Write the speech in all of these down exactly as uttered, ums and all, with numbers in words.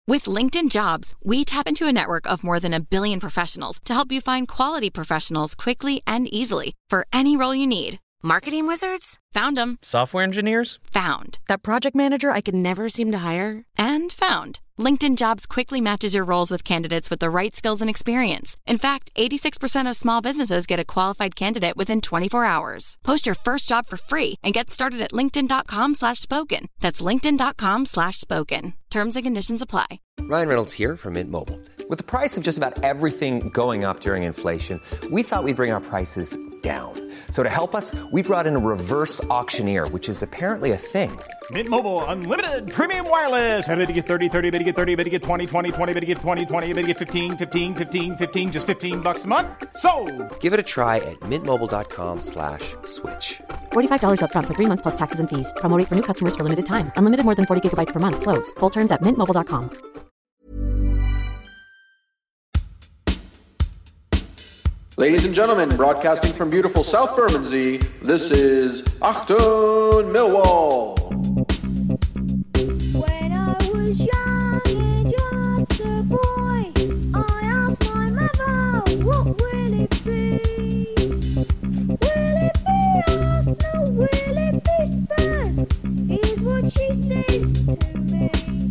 With LinkedIn Jobs, we tap into a network of more than a billion professionals to help you find quality professionals quickly and easily for any role you need. Marketing wizards? Found them. Software engineers? Found. That project manager I could never seem to hire? And found. LinkedIn Jobs quickly matches your roles with candidates with the right skills and experience. In fact, eighty-six percent of small businesses get a qualified candidate within twenty-four hours. Post your first job for free and get started at linkedin.com slash spoken. That's linkedin.com slash spoken. Terms and conditions apply. Ryan Reynolds here from Mint Mobile. With the price of just about everything going up during inflation, we thought we'd bring our prices down. So to help us, we brought in a reverse auctioneer, which is apparently a thing. Mint Mobile Unlimited Premium Wireless. How to get thirty, thirty, how to get thirty, how to get twenty, twenty, twenty, how to get twenty, twenty, how to get fifteen, fifteen, fifteen, fifteen, just fifteen bucks a month? Sold! Give it a try at mintmobile.com slash switch. forty-five dollars up front for three months plus taxes and fees. Promo rate for new customers for limited time. Unlimited more than forty gigabytes per month. Slows full terms at mint mobile dot com. Ladies and gentlemen, broadcasting from beautiful South Bermondsey, this is Achtung Millwall. When I was young and just a boy, I asked my mother, what will it be? Will it be Arsenal? Will it be Spurs? Is what she says to me.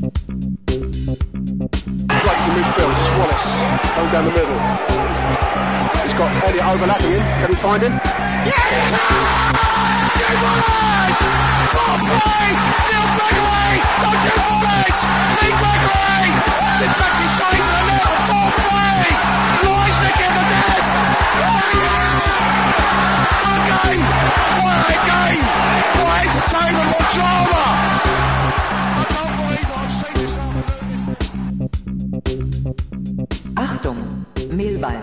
Right to midfield, it's Wallace, going down the middle. He's got Elliot overlapping him. Can he find him? Yes! Jim Wallace! Halfway! Neil Gregory! Oh, Jim Wallace! Lee Gregory! In fact, he's showing to the middle. Halfway! Royce Nick in the death! What a game! What a game! What entertainment! What drama! I can't believe I've seen this afternoon. Achtung, Millwall.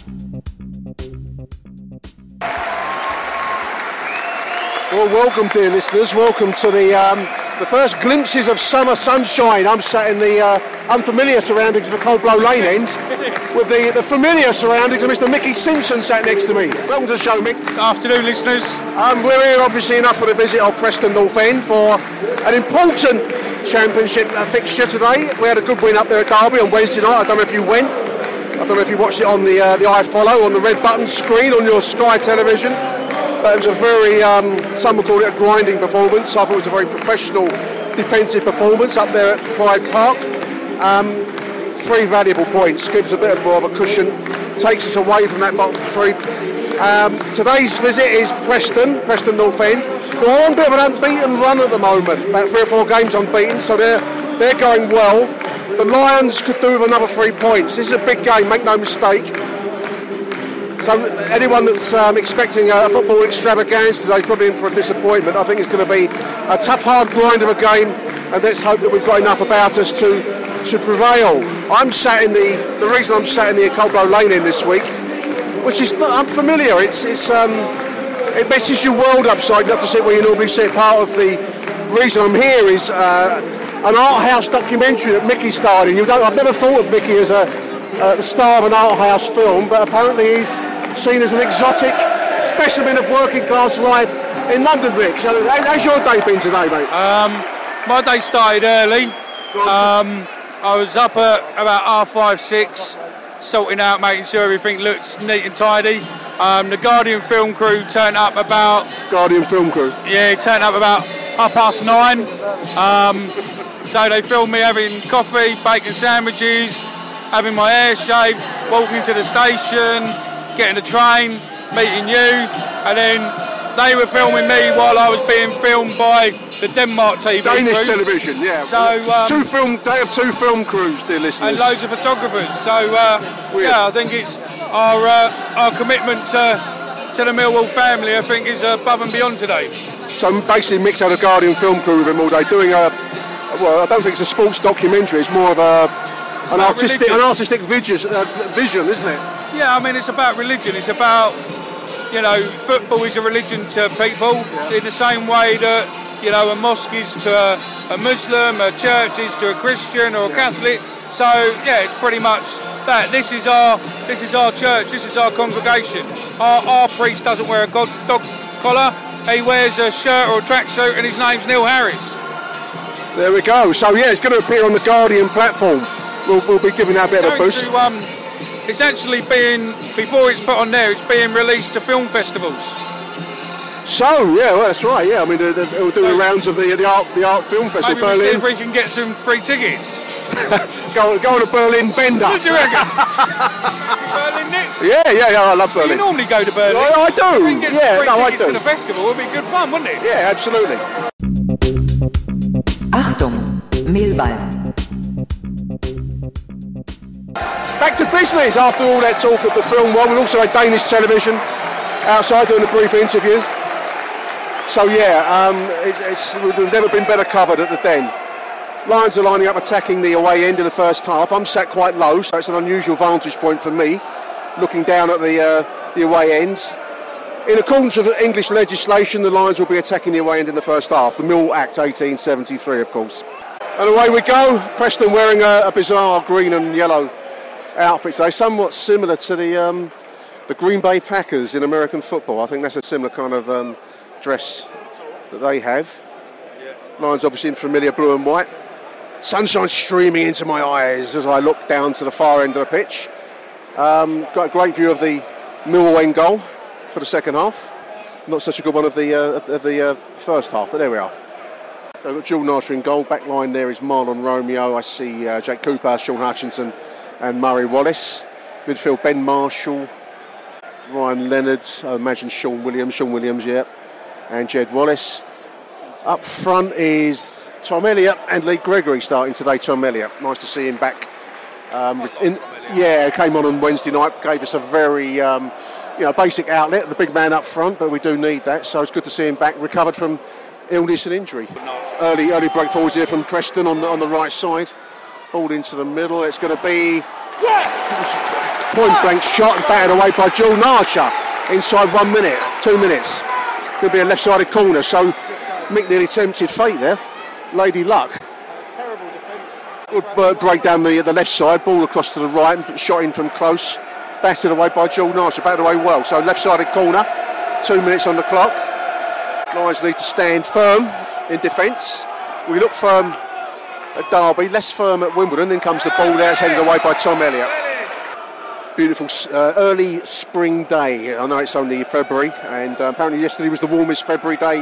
Well, welcome, dear listeners. Welcome to the um, the first glimpses of summer sunshine. I'm sat in the uh, unfamiliar surroundings of the Coldblow Lane end with the, the familiar surroundings of Mister Mickey Simpson sat next to me. Welcome to the show, Mick. Afternoon, listeners. Um, we're here, obviously enough, for the visit of Preston North End for an important championship uh, fixture today. We had a good win up there at Derby on Wednesday night. I don't know if you went. I don't know if you watched it on the uh, the iFollow, on the red button screen on your Sky television. But it was a very, um, some would call it a grinding performance. I thought it was a very professional defensive performance up there at Pride Park. Um, three valuable points, gives a bit more of a cushion, takes us away from that bottom three. Um, today's visit is Preston, Preston North End, who are on a bit of an unbeaten run at the moment, about three or four games unbeaten, so they're, they're going well. The Lions could do with another three points. This is a big game, make no mistake. So anyone that's um, expecting a football extravaganza today is probably in for a disappointment. I think it's going to be a tough, hard grind of a game, and let's hope that we've got enough about us to to prevail. I'm sat in the the reason I'm sat in the Coldblow Lane in this week, which is not unfamiliar. It's it's um, it messes your world upside. You have to sit where you normally sit. Part of the reason I'm here is uh, an art house documentary that Mickey starred in. You don't, I've never thought of Mickey as a Uh, the star of an art house film, but apparently he's seen as an exotic specimen of working class life in London, Rick. So how's your day been today, mate? Um, my day started early. Um, I was up at about half five, six, sorting out, making sure everything looks neat and tidy. Um, the Guardian film crew turned up about... Guardian film crew? Yeah, turned up about half past nine. Um, so they filmed me having coffee, bacon sandwiches, having my hair shaved, walking to the station, getting the train, meeting you, and then they were filming me while I was being filmed by the Denmark T V Danish crew. television, yeah. So um, two film, they have two film crews, dear listeners, and loads of photographers. So uh, yeah, I think it's our uh, our commitment to to the Millwall family. I think is above and beyond today. So basically, Mick's had a Guardian film crew with him all day, doing a well. I don't think it's a sports documentary. It's more of a An artistic, religion. an artistic vision, uh, vision, isn't it? Yeah, I mean, it's about religion. It's about, you know, football is a religion to people yeah. in the same way that, you know, a mosque is to a, a Muslim, a church is to a Christian or a yeah. Catholic. So yeah, it's pretty much that. This is our, this is our church. This is our congregation. Our, our priest doesn't wear a dog collar. He wears a shirt or a tracksuit, and his name's Neil Harris. There we go. So yeah, it's going to appear on the Guardian platform. We'll, we'll be giving that a bit of a boost. To, um, it's actually being, before it's put on there, it's being released to film festivals. So yeah, well, that's right. Yeah, I mean, they'll do the rounds of the the art the art film festival. Maybe we'll see Berlin. if we can get some free tickets. go go on a Berlin bender. What do you reckon? Berlin, Nick? Yeah, yeah, yeah. I love Berlin. You normally go to Berlin. I, I do. If we can get Yeah, some free no, I tickets do. to the festival, it'd be good fun, wouldn't it? Yeah, absolutely. Achtung, Mehlball. Back to business after all that talk of the film world. We also had Danish television outside doing a brief interview. So yeah, um, it's, it's, we've never been better covered at the Den. Lions are lining up attacking the away end in the first half. I'm sat quite low, so it's an unusual vantage point for me, looking down at the, uh, the away end. In accordance with English legislation, the Lions will be attacking the away end in the first half. The Mill Act eighteen seventy-three, of course. And away we go. Preston wearing a, a bizarre green and yellow outfit today, somewhat similar to the um, the Green Bay Packers in American football. I think that's a similar kind of um, dress that they have. Lions obviously in familiar blue and white. Sunshine streaming into my eyes as I look down to the far end of the pitch. Um, got a great view of the Millwall end goal for the second half. Not such a good one of the uh, of the uh, first half, but there we are. So we've got Jules Narter in goal. Back line there is Marlon Romeo. I see uh, Jake Cooper, Sean Hutchinson and Murray Wallace. Midfield Ben Marshall, Ryan Leonard, I imagine Sean Williams, Sean Williams, yeah, and Jed Wallace. Up front is Tom Elliott and Lee Gregory starting today. Tom Elliott, nice to see him back. Um, in, yeah, came on on Wednesday night, gave us a very um, you know, basic outlet, the big man up front, but we do need that, so it's good to see him back, recovered from illness and injury. Early early break forwards here from Preston on the, on the right side. Ball into the middle, it's going to be point blank shot and batted away by Jules Narter inside one minute, two minutes. Could be a left-sided corner, so Mick nearly tempted fate there. Lady luck. Good uh, break down the, the left side, ball across to the right, shot in from close, batted away by Jules Narter, batted away well. So left-sided corner, two minutes on the clock. Lions need to stand firm in defence. We look firm at Derby, less firm at Wimbledon. Then comes the ball there, it's headed away by Tom Elliott. Beautiful uh, early spring day. I know it's only February, and uh, apparently yesterday was the warmest February day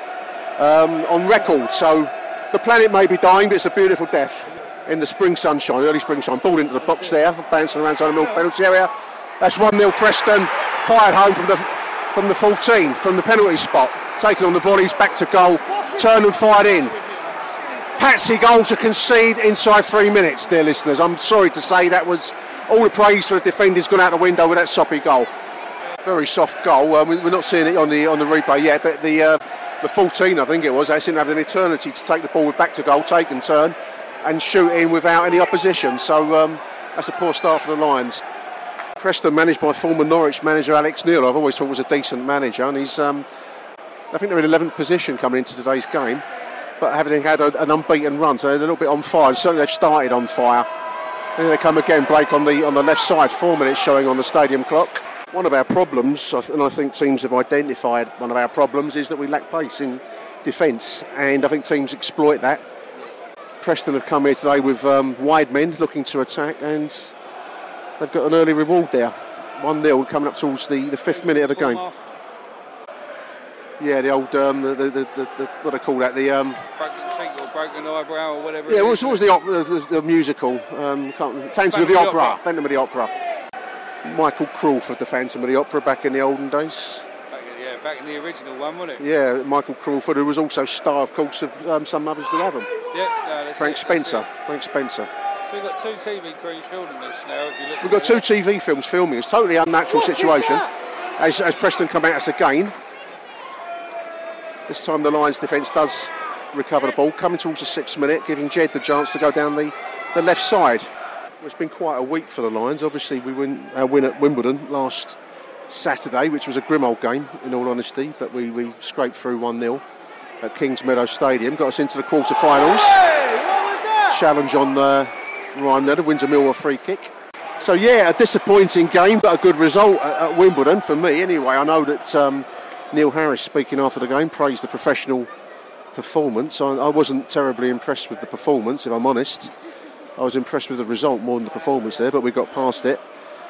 um, on record. So the planet may be dying, but it's a beautiful death in the spring sunshine, early spring sunshine. Ball into the box there, bouncing around the middle penalty area. That's one nil Preston, fired home from the from the fourteen, from the penalty spot. Taken on the volleys, back to goal, turned and fired in. Patsy goal to concede inside three minutes, dear listeners. I'm sorry to say that was all the praise for the defenders gone out the window with that soppy goal. Very soft goal. Uh, we're not seeing it on the on the replay yet, but the uh, the fourteen, I think it was, they seem to have an eternity to take the ball back to goal, take and turn, and shoot in without any opposition. So um, that's a poor start for the Lions. Preston, managed by former Norwich manager Alex Neil, I've always thought was a decent manager, and he's um, I think they're in eleventh position coming into today's game, but having had a, an unbeaten run, so they're a little bit on fire. Certainly they've started on fire. Then they come again, break on the on the left side, four minutes showing on the stadium clock. One of our problems, and I think teams have identified one of our problems, is that we lack pace in defence, and I think teams exploit that. Preston have come here today with um, wide men looking to attack, and they've got an early reward there. one nil coming up towards the, the fifth minute of the game. Yeah, the old, um, the, the, the, the, what do they call that? The um, Broken cheek or broken eyebrow or whatever. Yeah, what was, what was the, op- the, the, the musical? Um, can't, Phantom of the Opera. Opera. Phantom of the Opera. Michael Crawford, the Phantom of the Opera, back in the olden days. Back in, yeah, back in the original one, wasn't it? Yeah, Michael Crawford, who was also star, of course, of um, Some Mothers Do Have Them. Yeah, no, that's Frank it, Spencer. that's it. Frank Spencer. So we've got two T V crews filming this now. If you look We've got two T V films filming. It's a totally unnatural situation. As, as Preston come at us again. This time the Lions defence does recover the ball, coming towards the sixth minute, giving Jed the chance to go down the, the left side. Well, it's been quite a week for the Lions. Obviously, we win our win at Wimbledon last Saturday, which was a grim old game, in all honesty, but we, we scraped through one nil at Kings Meadow Stadium, got us into the quarter-finals. Hey, what was that? Challenge on uh, Ryan Leonard, wins a Millwall free kick. So, yeah, a disappointing game, but a good result at, at Wimbledon for me. Anyway, I know that um, Neil Harris, speaking after the game, praised the professional performance. I, I wasn't terribly impressed with the performance, if I'm honest. I was impressed with the result more than the performance there, but we got past it.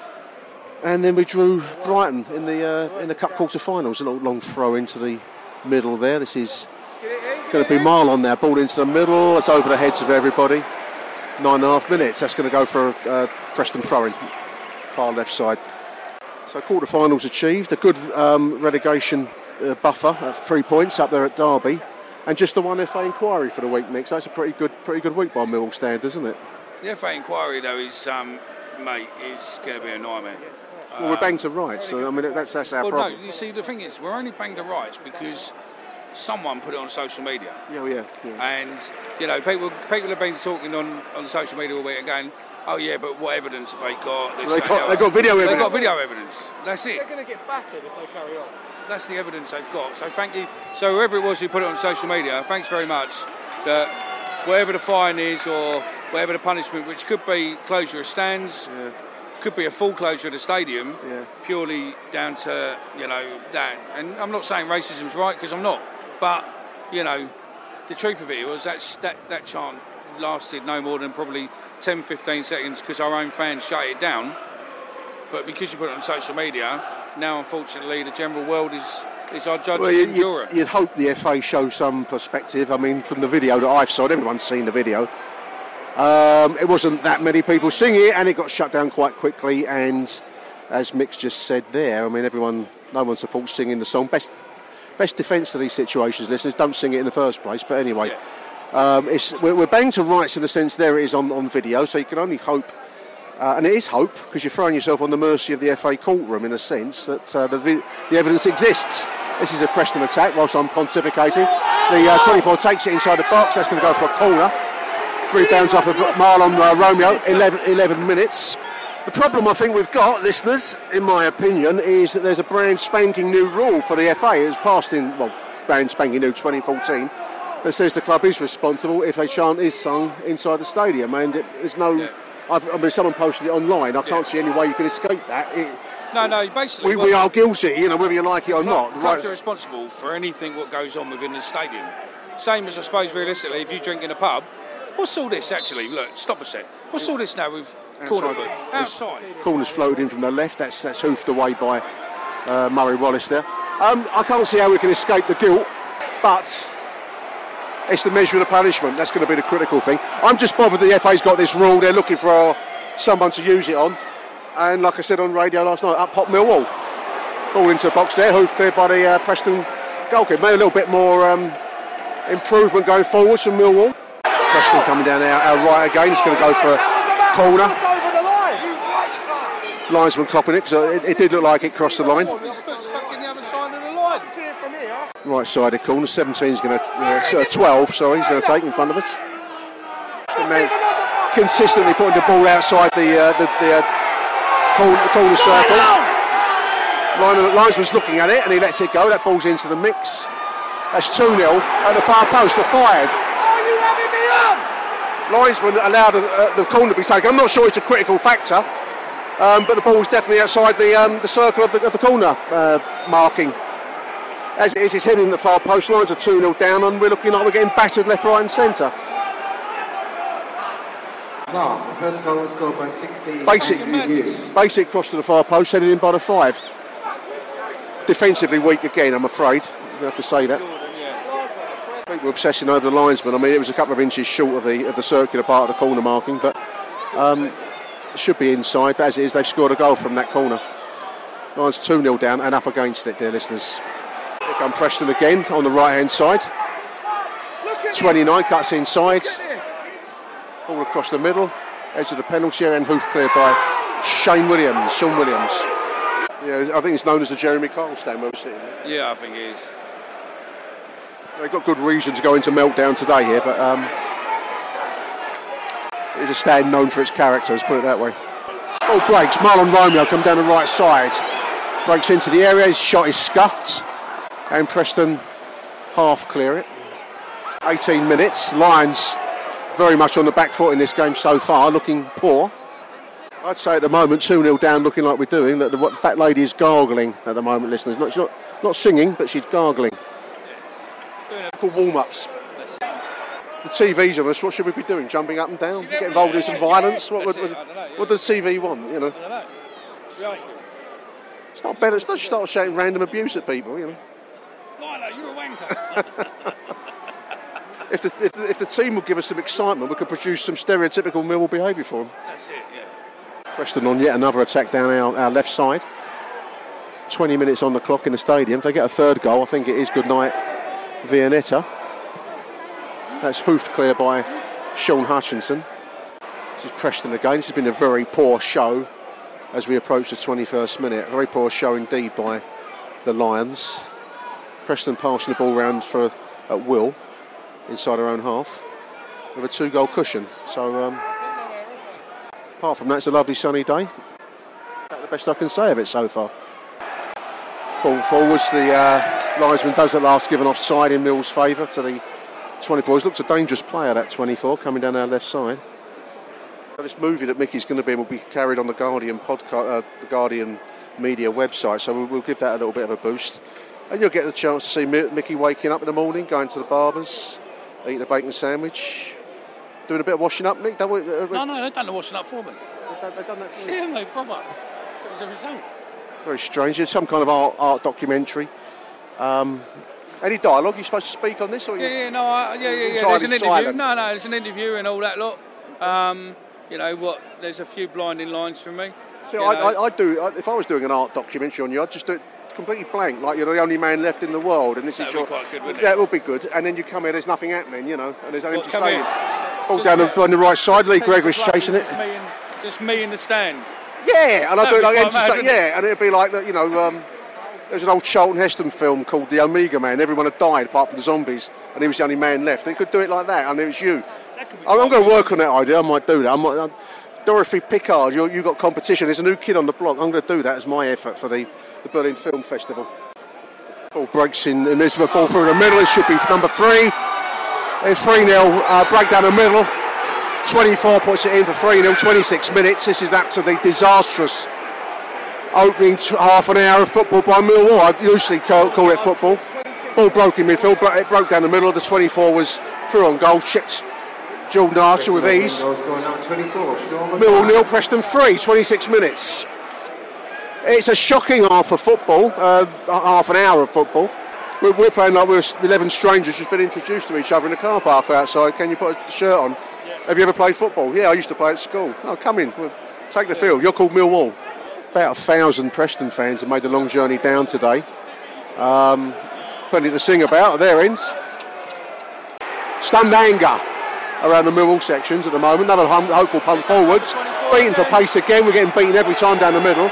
And then we drew Brighton in the uh, in the cup quarter-finals. A long, long throw into the middle there. This is going to be Marlon now. Ball into the middle. It's over the heads of everybody. Nine and a half minutes. That's going to go for uh, Preston throwing, far left side. So quarter-finals achieved. A good um, relegation uh, buffer at three points up there at Derby, and just the one F A inquiry for the week, Nick. So that's a pretty good, pretty good week by Millwall standards, isn't it? The F A inquiry, though, is um, mate, is going to be a nightmare. Well, we're banged to rights. So I mean, that's that's our well, problem. no, you see, the thing is, we're only banged to rights because someone put it on social media. Yeah, yeah, yeah. And you know, people people have been talking on, on social media all week and going, oh yeah, but what evidence have they got? Well, they got they got video evidence. They've got video evidence. That's it. They're going to get battered if they carry on. That's the evidence they've got. So thank you. So whoever it was who put it on social media, thanks very much. That whatever the fine is or whatever the punishment, which could be closure of stands. Yeah. Could be a full closure of the stadium, yeah. purely down to, you know, that. And I'm not saying racism's right, because I'm not. But, you know, the truth of it was that's, that, that chant lasted no more than probably ten, fifteen seconds because our own fans shut it down. But because you put it on social media, now, unfortunately, the general world is, is our judge well, and you, juror. You'd hope the F A show some perspective. I mean, from the video that I've saw, everyone's seen the video. Um, it wasn't that many people singing it, and it got shut down quite quickly. And as Mick's just said there, I mean, everyone, no one supports singing the song. Best, best defence to these situations, listeners, don't sing it in the first place. But anyway, yeah. um, it's, we're, we're banged to rights in the sense there it is on, on video. So you can only hope, uh, and it is hope, because you're throwing yourself on the mercy of the F A courtroom in a sense that uh, the, vi- the evidence exists. This is a Preston attack whilst I'm pontificating. The uh, twenty-four takes it inside the box. That's going to go for a corner. Rebounds off of Marlon uh, Romeo, eleven, eleven minutes. The problem I think we've got, listeners, in my opinion, is that there's a brand spanking new rule for the F A. It was passed in, well, brand spanking new twenty fourteen, that says the club is responsible if a chant is sung inside the stadium. And it, there's no, yeah. I've, I mean, someone posted it online. I can't yeah. see any way you can escape that. It, no, no, basically... We, we are guilty, you know, whether you like it or club, not. Clubs right. are responsible for anything what goes on within the stadium. Same as, I suppose, realistically, if you drink in a pub. What's all this actually? Look, stop a sec. What's all this now with corner boot? Outside. Corner's floated in from the left. That's that's hoofed away by uh, Murray Wallace there. Um, I can't see how we can escape the guilt, but it's the measure of the punishment. That's going to be the critical thing. I'm just bothered the F A's got this rule. They're looking for uh, someone to use it on. And like I said on radio last night, up pop Millwall. Ball into the box there. Hoof cleared by the uh, Preston goalkeeper. Maybe a little bit more um, improvement going forwards from Millwall. Preston coming down our, our right again. It's going to go for a corner. Linesman copping it, because it, it did look like it crossed the line. Right side of corner. seventeen is going to, uh, twelve, sorry, he's going to take in front of us. The man consistently putting the ball outside the uh, the, the, uh, corner, the corner circle. Lineman, linesman's looking at it and he lets it go. That ball's into the mix. That's two nil at the far post for five. Linesman allowed the, uh, the corner to be taken. I'm not sure it's a critical factor, um, but the ball was definitely outside the um, the circle of the, of the corner uh, marking. As it is, it's heading the far post. Lines are two nil down, and we're looking like we're getting battered left, right, and centre. Clark, the first goal was scored by sixteen. Basic, basic cross to the far post, headed in by the five. Defensively weak again, I'm afraid. We have to say that. I think we're obsessing over the linesman. I mean, it was a couple of inches short of the of the circular part of the corner marking, but um, it should be inside. But as it is, they've scored a goal from that corner. Lions two nil down and up against it, dear listeners. Here come Preston again on the right-hand side. twenty-nine cuts inside. All across the middle. Edge of the penalty area and hoof cleared by Shane Williams. Sean Williams. Yeah, I think it's known as the Jeremy Kyle stand where we're sitting. Yeah, I think it is. They've got good reason to go into meltdown today here, but um, it's a stand known for its character, let's put it that way. Ball breaks, Marlon Romeo come down the right side. Breaks into the area, his shot is scuffed, and Preston half clear it. eighteen minutes, Lions very much on the back foot in this game so far, looking poor. I'd say at the moment, two nil down, looking like we're doing, that the fat lady is gargling at the moment, listeners. Not, she's not, not singing, but she's gargling. Doing a simple warm-ups. The T V's on us. What should we be doing? Jumping up and down? Get involved in some violence? What, what, what, what does the T V want? You know. I don't know. We ask him. It's not better. It's not start shouting random abuse at people. You know. Lila, you're a wanker. if, the, if, the, if the team will give us some excitement, we could produce some stereotypical Millwall behaviour for them. That's it. Yeah. Preston on yet another attack down our, our left side. twenty minutes on the clock in the stadium. If they get a third goal, I think it is good night Vianetta. That's hoofed clear by Sean Hutchinson. This is Preston again. This has been a very poor show as we approach the twenty-first minute. A very poor show indeed by the Lions. Preston passing the ball round for at will inside our own half with a two-goal cushion. So um, apart from that, it's a lovely sunny day. That's the best I can say of it so far. Ball forwards. The uh, linesman does at last give an offside in Mill's favour to the twenty-four. He looks a dangerous player, that twenty-four, coming down our left side. This movie that Mickey's going to be in will be carried on the Guardian podcast, uh, the Guardian media website, so we'll, we'll give that a little bit of a boost. And you'll get the chance to see Mickey waking up in the morning, going to the barber's, eating a bacon sandwich, doing a bit of washing up, Nick. Don't we, uh, No, no, they've done the washing up for me. They've, they've done that for See you? them, they proper. It was a result. Very strange. It's some kind of art, art documentary. Um, any dialogue? You supposed to speak on this? Or Yeah, yeah, no, I, yeah, yeah, yeah. entirely There's an interview. silent? No, no, there's an interview and all that lot. Um, you know what? There's a few blinding lines from me. So you I, know. I, I do. I, if I was doing an art documentary on you, I'd just do it completely blank, like you're the only man left in the world, and this That'd is your. be quite good, wouldn't it? That would be good. And then you come here, there's nothing happening, you know, and there's an What, empty come stadium. in? All Just down me- the, on the right side, Lee Just Gregory's like chasing it. Just me, in, just me in the stand. Yeah, and I That'd do it like be empty quite mad, sta- wouldn't it? yeah, and it'd be like that, you know. Um, there's an old Charlton Heston film called The Omega Man. Everyone had died apart from the zombies, and he was the only man left. And he could do it like that, and it was you. I'm, I'm going to work on that idea. I might do that. I might, uh, Dorothy Pickard, you you got competition. There's a new kid on the block. I'm going to do that as my effort for the, the Berlin Film Festival. Ball breaks in, and there's a ball through the middle. It should be number three. It's three nil, uh, break down the middle. twenty-four puts it in for three nil, twenty-six minutes. This is absolutely disastrous opening t- half an hour of football by Millwall. I usually call, call it football. Ball broke in midfield, but it broke down the middle. The twenty-four was through on goal, chipped Jordan Archer with ease. Millwall nil, Preston three, twenty-six minutes. It's a shocking half of football, uh, half an hour of football. We're, we're playing like we're eleven strangers just been introduced to each other in a car park outside. Can you put a shirt on? Yeah. Have you ever played football? Yeah, I used to play at school. Oh, come in, we'll take the field. You're called Millwall. About a thousand Preston fans have made the long journey down today. Um, plenty to sing about at their ends. Stunned anger around the Millwall sections at the moment. Another hum- hopeful pump forwards. Beaten for pace again. We're getting beaten every time down the middle.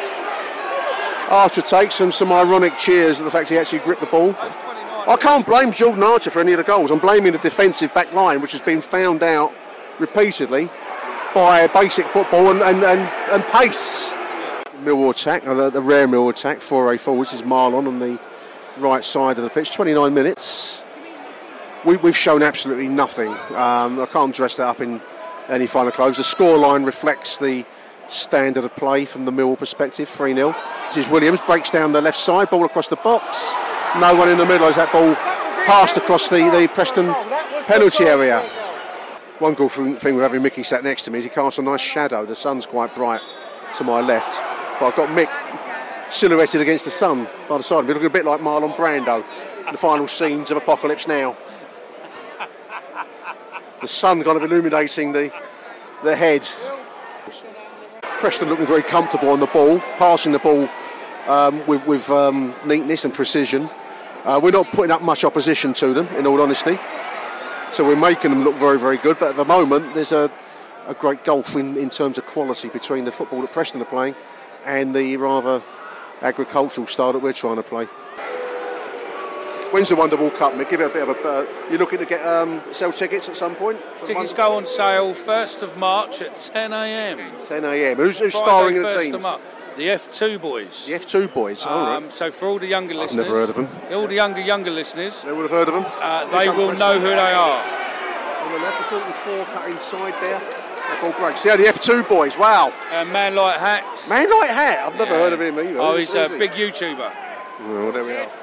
Archer takes some, some ironic cheers at the fact he actually gripped the ball. I can't blame Jordan Archer for any of the goals. I'm blaming the defensive back line, which has been found out repeatedly by basic football and, and, and, and pace. Millwall attack, uh, the, the rare Millwall attack, four A forwards is Marlon on the right side of the pitch. twenty-nine minutes. We, we've shown absolutely nothing. Um, I can't dress that up in any final clothes. The scoreline reflects the standard of play from the Millwall perspective, three nil. This is Williams, breaks down the left side, ball across the box. No one in the middle as that ball passed across the, the Preston penalty area. One good thing with having Mickey sat next to me is he casts a nice shadow. The sun's quite bright to my left, but I've got Mick silhouetted against the sun by the side of me, looking a bit like Marlon Brando in the final scenes of Apocalypse Now. The sun kind of illuminating the, the head. Preston looking very comfortable on the ball, passing the ball um, with, with um, neatness and precision. Uh, we're not putting up much opposition to them, in all honesty. So we're making them look very, very good. But at the moment, there's a, a great gulf in, in terms of quality between the football that Preston are playing and the rather agricultural style that we're trying to play. When's the Wonderball Cup, Mick? Give it a bit of a... Uh, you're looking to get um, sell tickets at some point? Tickets go on sale first of March at ten a m. ten a m. Who's, who's Friday, starring in the first teams? of March. The F two boys. The F two boys, Um, all right. So for all the younger I've listeners... never heard of them. All the younger, younger listeners... They would have heard of them. Uh, they will know who they are. On the left, the forty-four cut inside there. That ball breaks. Yeah, the F two boys, wow. Uh, Man Like Hats. Man Like Hat, I've never Yeah. heard of him either. Oh, Who's- he's a who's he? big YouTuber. Well, there we are.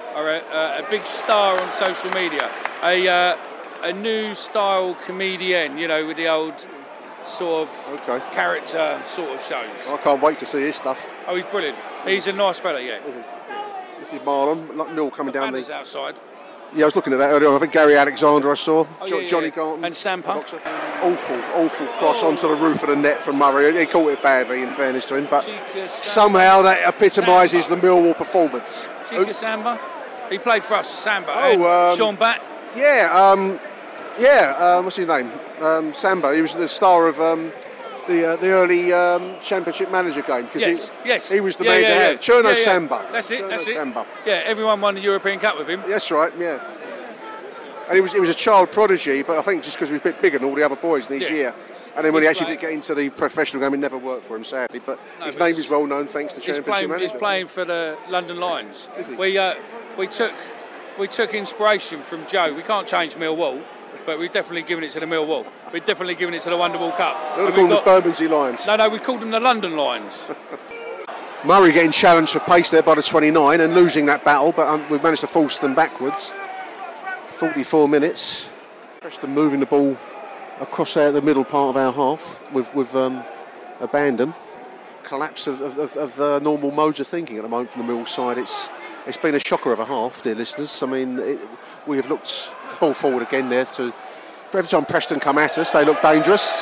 are a, a, a big star on social media. A uh, a new style comedian, you know, with the old sort of okay. character sort of shows. I can't wait to see his stuff. Oh, he's brilliant. He's a nice fella, yeah. Is he? Yeah. This is Marlon, like Mill coming the down the outside. Yeah, I was looking at that earlier on. I think Gary Alexander I saw. Oh, jo- yeah, Johnny yeah. Garton. And Sampa. Awful, awful cross oh. onto the roof of the net from Murray. He caught it badly, in fairness to him, but somehow that epitomises the Millwall performance. Chica Samba. He played for us, Samba. Oh, and um, Sean Batt. Yeah, um, yeah. Um, what's his name? Um, Samba. He was the star of um, the uh, the early um, Championship Manager games because yes, he, yes. he was the yeah, man yeah, to yeah. have. Cherno yeah, yeah. Samba. That's it. Cherno That's Samba. it. Yeah, everyone won the European Cup with him. That's right. Yeah. And he was he was a child prodigy, but I think just because he was a bit bigger than all the other boys in his yeah. year. And then when he's he actually playing. did get into the professional game, it never worked for him, sadly. But no, his but name is well known thanks to he's Championship playing, Manager. He's playing for the London Lions. Is he? We uh, we took we took inspiration from Joe. We can't change Millwall, but we've definitely given it to the Millwall. We've definitely given it to the Wonderwall Cup. They would call them the Bermondsey Lions. No, no, we called them the London Lions. Murray getting challenged for pace there by the twenty-nine and losing that battle, but um, we've managed to force them backwards. forty-four minutes. Preston moving the ball across there the middle part of our half with, with um, abandon. Collapse of, of, of, of the normal modes of thinking at the moment from the Mill side. It's it's been a shocker of a half, dear listeners. I mean, it, we have looked ball forward again there. To every time Preston come at us, they look dangerous.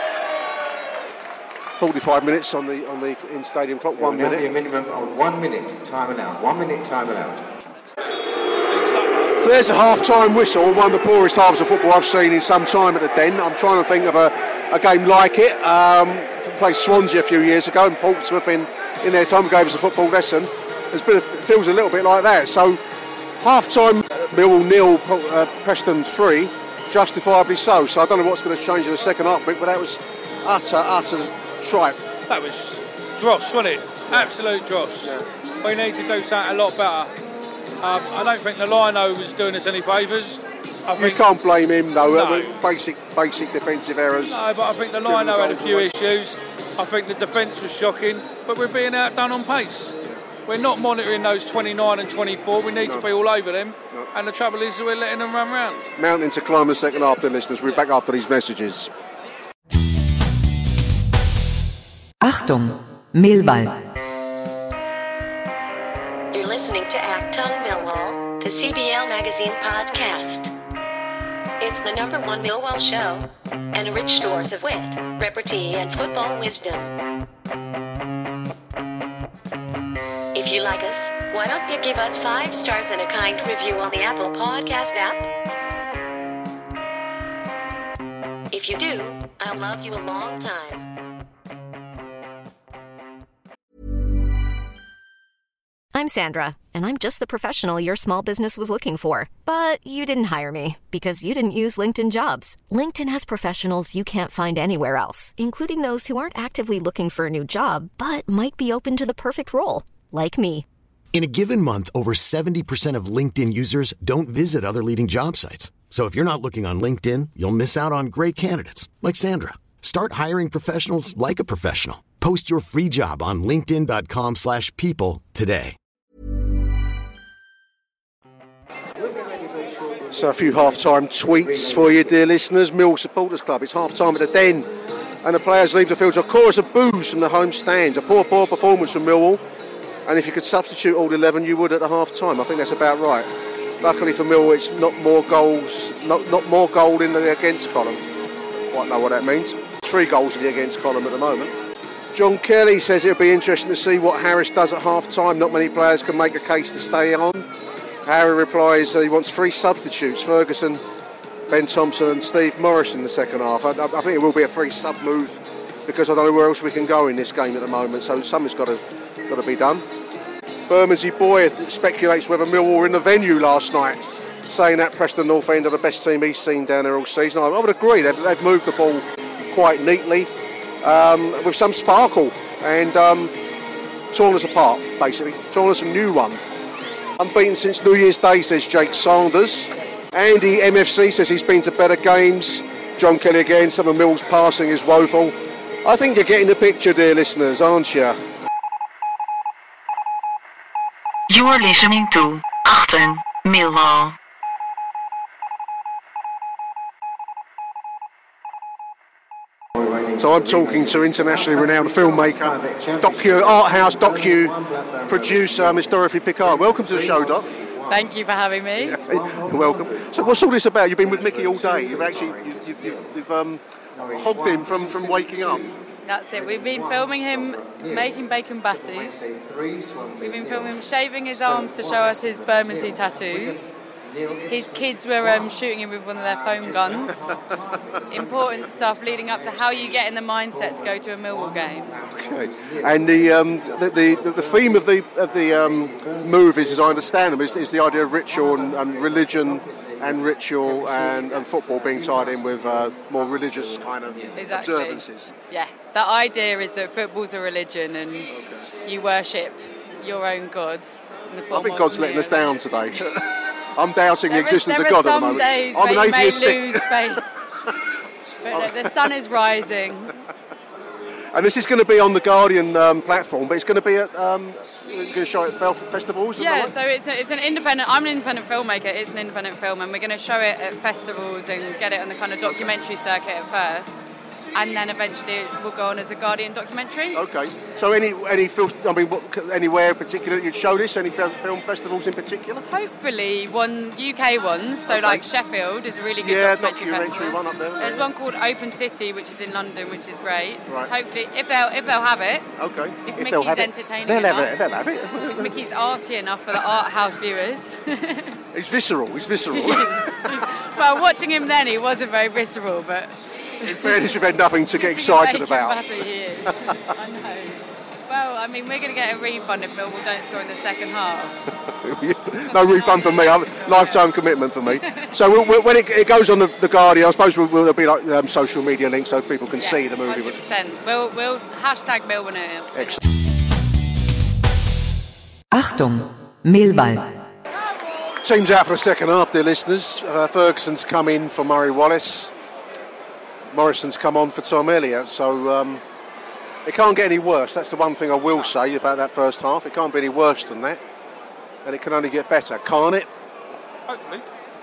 forty-five minutes on the on the in stadium clock. One minute. Be a minimum of one minute time allowed. One minute time allowed. There's a half-time whistle, one of the poorest halves of football I've seen in some time at the Den. I'm trying to think of a, a game like it. Um, played Swansea a few years ago, and Portsmouth in, in their time gave us a football lesson. It's been a, it feels a little bit like that. So half-time, Millwall nil, uh, Preston three, justifiably so. So I don't know what's going to change in the second half, but that was utter, utter tripe. That was dross, wasn't it? Absolute dross. Yeah. We need to do something a lot better. Um, I don't think the Lino was doing us any favours. You can't blame him though. No. Basic, basic defensive errors. No, but I think the Lino had a few issues. I think the defence was shocking, but we're being outdone on pace. We're not monitoring those twenty-nine and twenty-four. We need no. to be all over them. No. And the trouble is that we're letting them run round. Mountain to climb the second half, the listeners. We're back after these messages. Achtung, Millwall. You're listening to Achtung Millwall, the C B L Magazine podcast. It's the number one Millwall show, and a rich source of wit, repartee, and football wisdom. If you like us, why don't you give us five stars and a kind review on the Apple Podcast app? If you do, I'll love you a long time. I'm Sandra, and I'm just the professional your small business was looking for. But you didn't hire me because you didn't use LinkedIn Jobs. LinkedIn has professionals you can't find anywhere else, including those who aren't actively looking for a new job, but might be open to the perfect role, like me. In a given month, over seventy percent of LinkedIn users don't visit other leading job sites. So if you're not looking on LinkedIn, you'll miss out on great candidates like Sandra. Start hiring professionals like a professional. Post your free job on linkedin.com slash people today. So a few half-time tweets for you, dear listeners. Mill Supporters Club, it's half-time at the Den, and the players leave the field to a chorus of boos from the home stands. A poor, poor performance from Millwall, and if you could substitute all eleven, you would at the half-time. I think that's about right. Luckily for Millwall, it's not more goals, not, not more goal in the against column. Quite know what that means. Three goals in the against column at the moment. John Kelly says it'll be interesting to see what Harris does at half-time. Not many players can make a case to stay on. Harry replies uh, he wants three substitutes, Ferguson, Ben Thompson and Steve Morris in the second half. I, I think it will be a free sub move because I don't know where else we can go in this game at the moment, so something's got to got to be done. Bermondsey Boy speculates whether Millwall were in the venue last night, saying that Preston North End are the best team he's seen down there all season. I, I would agree, they've, they've moved the ball quite neatly, um, with some sparkle, and um, torn us apart, basically, torn us a new one. Unbeaten since New Year's Day, says Jake Sanders. Andy M F C says he's been to better games. John Kelly again, some of Mill's passing is woeful. I think you're getting the picture, dear listeners, aren't you? You're listening to Achtung, Millwall. So I'm talking to internationally renowned filmmaker, docu, art house docu producer, Miss Dorothy Pickard. Welcome to the show, Doc. Thank you for having me. You're welcome. So what's all this about? You've been with Mickey all day. You've actually you've, you've, you've, you've um, hogged him from, from waking up. That's it. We've been filming him making bacon batties. We've been filming him shaving his arms to show us his Bermondsey tattoos. His kids were um, shooting him with one of their foam guns. Important stuff leading up to how you get in the mindset to go to a Millwall game. Okay. And the um, the, the the theme of the of the um, movies, as I understand them, is, is the idea of ritual and, and religion and ritual and, and football being tied in with uh, more religious kind of exactly. observances. Yeah. The idea is that football's a religion and okay. you worship your own gods. In the form I think of God's letting us down today. I'm doubting there the existence is, of God at the There moment. are some days I'm where an you may atheistic. lose faith. But the sun is rising. And this is going to be on the Guardian um, platform, but it's going to be at um, going to show it at festivals. Yeah, so it's a, it's an independent. I'm an independent filmmaker. It's an independent film, and we're going to show it at festivals and get it on the kind of documentary circuit at first. And then eventually it will go on as a Guardian documentary. Okay. So any any film, I mean, what, anywhere in particular that you'd show this? Any film, film festivals in particular? Hopefully, one U K ones. So okay. like Sheffield is a really good yeah, documentary, documentary festival. one up there. There's yeah. one called Open City, which is in London, which is great. Right. Hopefully, if they'll if they'll have it. Okay. If, if Mickey's they'll have entertaining it, they'll enough. have it. They'll have it. If Mickey's arty enough for the art house viewers. He's visceral. He's visceral. He is. Well, watching him then, he wasn't very visceral, but. In fairness, you've had nothing to get excited about. He is. I know. Well, I mean, we're going to get a refund if Millwall don't score in the second half. No refund for me. Lifetime commitment for me. So we'll, we'll, when it, it goes on the, the Guardian, I suppose we'll, there'll be like um, social media links so people can yeah, see the movie. one hundred percent. We'll, we'll hashtag Millwall. Excellent. Achtung, Millwall. Team's out for the second half, dear listeners. Uh, Ferguson's come in for Murray Wallace. Morrison's come on for Tom Elliott, so um, it can't get any worse. That's the one thing I will say about that first half. It can't be any worse than that, and it can only get better, can't it? Hopefully.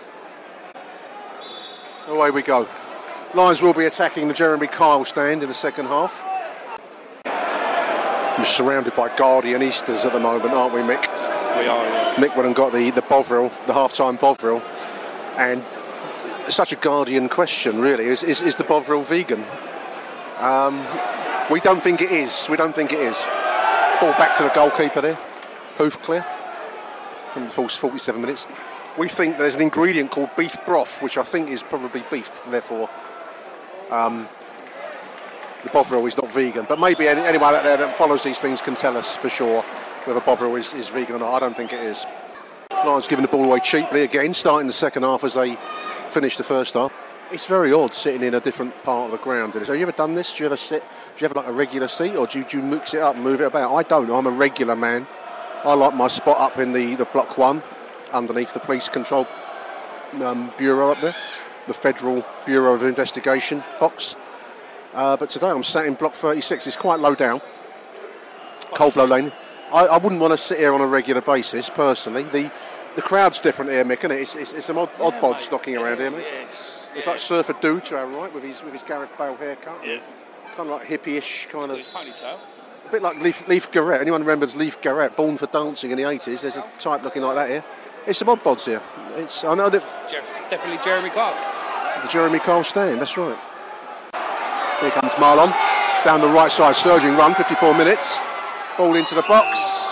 Away we go. Lions will be attacking the Jeremy Kyle stand in the second half. We're surrounded by Guardianistas at the moment, aren't we, Mick? We are, yeah. Mick went and got the, the Bovril, the half-time Bovril, and such a Guardian question, really. Is, is, is the Bovril vegan? Um, we don't think it is. We don't think it is. Ball back to the goalkeeper there. Hoof clear. From the full forty-seven minutes. We think there's an ingredient called beef broth, which I think is probably beef, and therefore um, the Bovril is not vegan. But maybe any, anyone out there that follows these things can tell us for sure whether Bovril is, is vegan or not. I don't think it is. Lions giving the ball away cheaply again, starting the second half as they finish the first half. It's very odd sitting in a different part of the ground. Have you ever done this? Do you ever sit? Do you have like a regular seat, or do you, do you mix it up and move it about? I don't. I'm a regular man. I like my spot up in the, the block one, underneath the police control um, bureau up there, the Federal Bureau of Investigation box. Uh, but today I'm sat in block thirty-six. It's quite low down. Coldblow Lane. I, I wouldn't want to sit here on a regular basis, personally. The the crowd's different here, Mick, isn't it? It's, it's, it's some odd, odd yeah, bods knocking around here, mate. Yes. It's like Surfer Dude to our right, with his with his Gareth Bale haircut. Yeah. Kind of like hippie-ish, kind of. Ponytail. A bit like Leif, Leif Garrett. Anyone remembers Leif Garrett, born for dancing in the eighties? There's a type looking like that here. It's some odd bods here. It's I know that. Jeff, definitely Jeremy Kyle. The Jeremy Kyle stand, that's right. Here comes Marlon down the right side, surging run, fifty-four minutes. Ball into the box.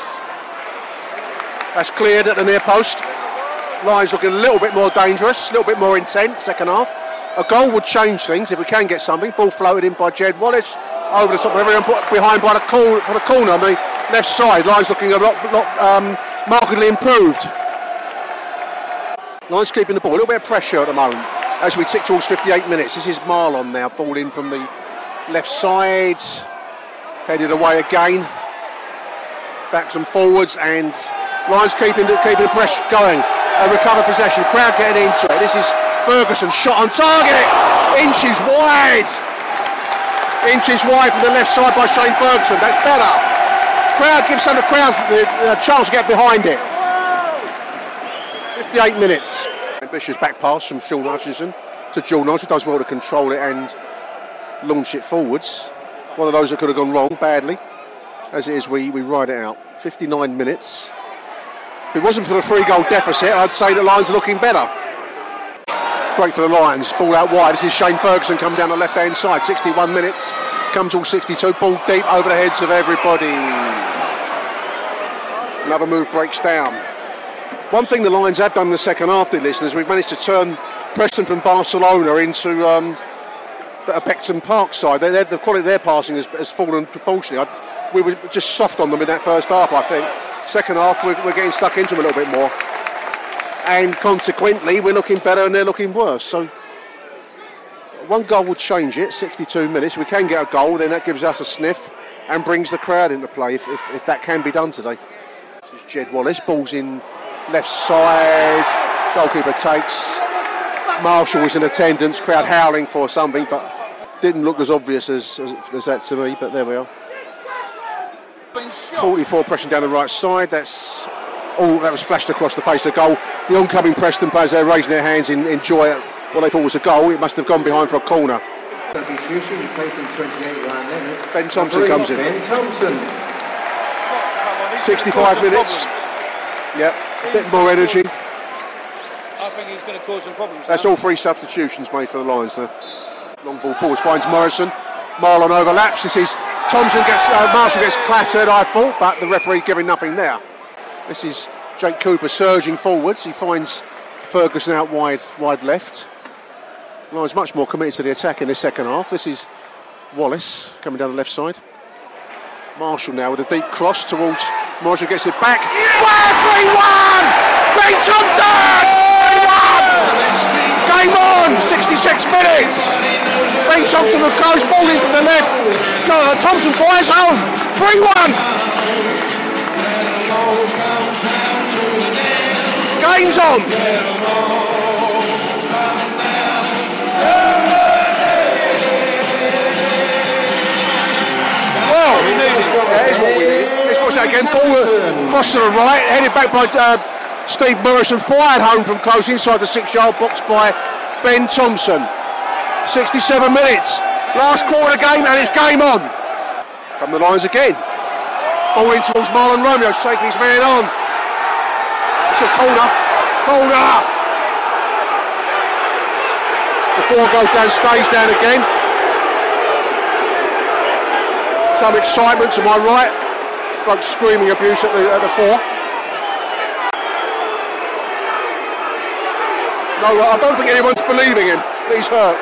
That's cleared at the near post. Lions looking a little bit more dangerous, a little bit more intense second half. A goal would change things if we can get something. Ball floated in by Jed Wallace over the top of everyone, put behind by the, cor- for the corner on the left side. Lions looking a lot, lot um, markedly improved. Lions keeping the ball, a little bit of pressure at the moment as we tick towards fifty-eight minutes. This is Marlon now, ball in from the left side, headed away again, backs and forwards, and Lions keeping the, keeping the press going. A recover possession, crowd getting into it. This is Ferguson, shot on target, inches wide. Inches wide from the left side by Shane Ferguson, that's better. Crowd gives some of the crowds the, the chance to get behind it. fifty-eight minutes. Ambitious back pass from Sean Hutchinson to Joel Nodge, who does well to control it and launch it forwards. One of those that could have gone wrong badly. As it is, we, we ride it out. fifty-nine minutes. If it wasn't for the three-goal deficit, I'd say the Lions are looking better. Great for the Lions. Ball out wide. This is Shane Ferguson coming down the left-hand side. sixty-one minutes. Comes all sixty-two. Ball deep over the heads of everybody. Another move breaks down. One thing the Lions have done in the second half, dear listeners, we've managed to turn Preston from Barcelona into um, a Beckton Park side. They're, they're, the quality of their passing has, has fallen proportionally. I, we were just soft on them in that first half, I think. Second half, we're, we're getting stuck into them a little bit more. And consequently, we're looking better and they're looking worse. So one goal would change it, sixty-two minutes. We can get a goal, then that gives us a sniff and brings the crowd into play, if, if, if that can be done today. This is Jed Wallace, ball's in left side, goalkeeper takes. Marshall was in attendance, crowd howling for something, but didn't look as obvious as, as, as that to me, but there we are. forty-four pressing down the right side, that's all that was flashed across the face of the goal. The oncoming Preston players there raising their hands in, in joy at what they thought was a goal. It must have gone behind for a corner. Replacing twenty-eight Ryan Leonard. Ben Thompson comes in. Ben Thompson. sixty-five minutes. Yep, a bit more energy. I think he's going to cause some problems. That's now. all three substitutions made for the Lions there. Long ball forwards finds Morrison. Marlon overlaps. This is Thompson gets uh, Marshall gets clattered, I thought, but the referee giving nothing there. This is Jake Cooper surging forwards. He finds Ferguson out wide, wide left. Lions much more committed to the attack in the second half. This is Wallace coming down the left side. Marshall now with a deep cross towards Marshall, gets it back. three one! Ben Thompson! three one! Game on! sixty-six minutes! Ben Thompson with close ball in from the left. Thompson fires home. three one! Game's on! Well, that is what we need. Let's watch that again. Ball across to the right, headed back by uh, Steve Morrison, fired home from close inside the six-yard box by Ben Thompson. sixty-seven minutes, last quarter of the game, and it's game on. Come the Lions again. Ball in towards Marlon Romeo, taking his man on. It's a corner, corner. The four goes down, stays down again. Some excitement to my right. Like screaming abuse at the, at the four. No, I don't think anyone's believing him. He's hurt.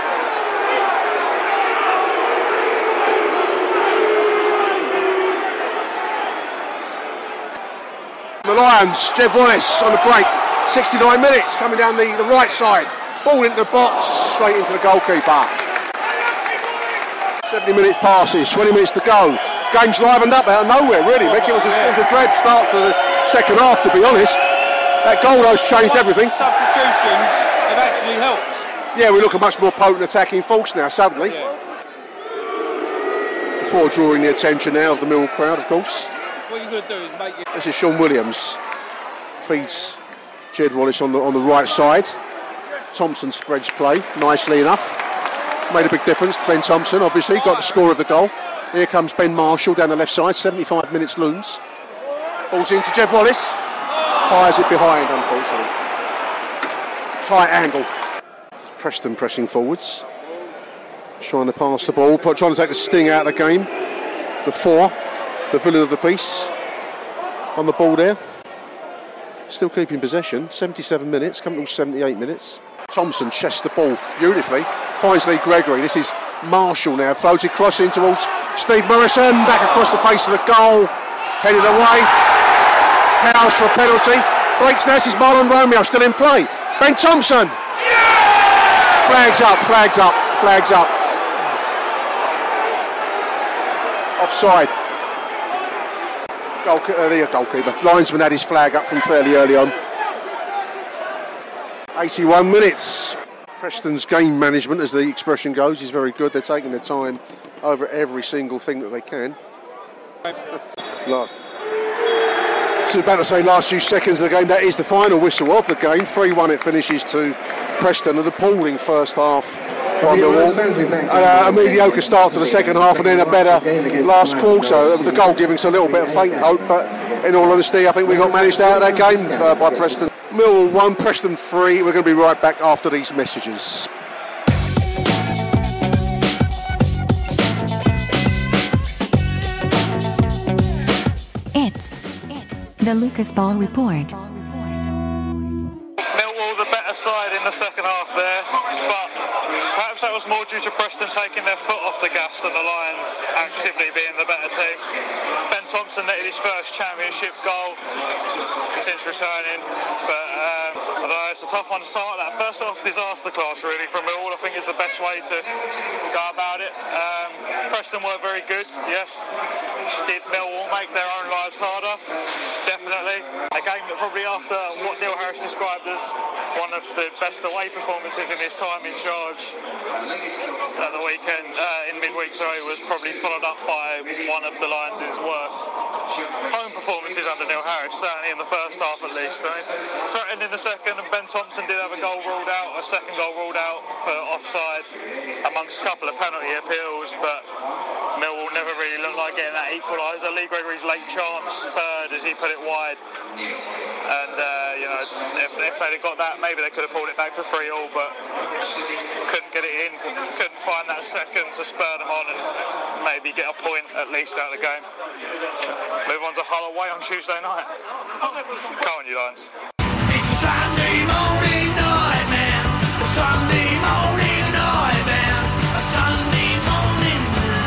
The Lions, Jed Wallace on the break. sixty-nine minutes coming down the, the right side. Ball into the box, straight into the goalkeeper. seventy minutes passes, twenty minutes to go. Game's livened up out of nowhere, really, Mick. It was a, it was a dread start to the second half, to be honest. That goal has changed everything. Substitutions have actually helped. Yeah, we look a much more potent attacking force now, suddenly. Yeah. Before drawing the attention now of the Mill crowd, of course. What you're going to do is make it... This is Sean Williams. Feeds Jed Wallace on the, on the right side. Thompson spreads play nicely enough. Made a big difference. Ben Thompson, obviously, got the score of the goal. Here comes Ben Marshall down the left side. seventy-five minutes looms. Ball's into Jed Wallace. Fires it behind, unfortunately. Tight angle. Preston pressing forwards. Trying to pass the ball. Trying to take the sting out of the game. The four. The villain of the piece. On the ball there. Still keeping possession. seventy-seven minutes. Coming to seventy-eight minutes. Thompson chests the ball beautifully. Finds Lee Gregory. This is Marshall now. Floated cross in towards Steve Morrison. Back across the face of the goal. Headed away. Howes for a penalty. Breaks now. This is Marlon Romeo still in play. Ben Thompson. Yeah! Flags up, flags up, flags up. Offside. Goal, uh, the goalkeeper. Linesman had his flag up from fairly early on. eighty-one minutes. Preston's game management, as the expression goes, is very good. They're taking their time over every single thing that they can. Last. So about to say last few seconds of the game, that is the final whistle of the game. three one it finishes to Preston. An appalling first half by Millwall. And, uh, a mediocre start to the second half and then a better last quarter. The goal giving us a little bit of faint hope, but in all honesty I think we got managed out of that game uh, by Preston. Millwall one, Preston three. We're going to be right back after these messages. It's the Lucas Ball Report. Millwall the better side in the second half there, but perhaps that was more due to Preston taking their foot off the gas than the Lions actively being the better team. Ben Thompson netted his first championship goal since returning, but um, I don't know, it's a tough one to start that. First off, disaster class really from Millwall, I think is the best way to go about it. Um, Preston were very good, yes. Did Millwall make their own lives harder? Definitely. A game that probably after what Neil Harris described as one of the best away performances in his time in charge at the weekend, uh, in midweek, sorry, was probably followed up by one of the Lions' worst home performances under Neil Harris, certainly in the first half at least. I mean, threatened in the second, and Ben Thompson did have a goal ruled out, a second goal ruled out for offside amongst a couple of penalty appeals, but Millwall never really looked like getting that equaliser. Lee Gregory's late chance spurred as he put it wide, and uh, you know, if, if they'd have got that, maybe they could have pulled it back to three all, but couldn't get it in, couldn't find that second to spur them on and maybe get a point at least out of the game. Move on to Hull away on Tuesday night. Come on, you Lions. It's a Sunday morning nightmare. A Sunday morning nightmare. A Sunday morning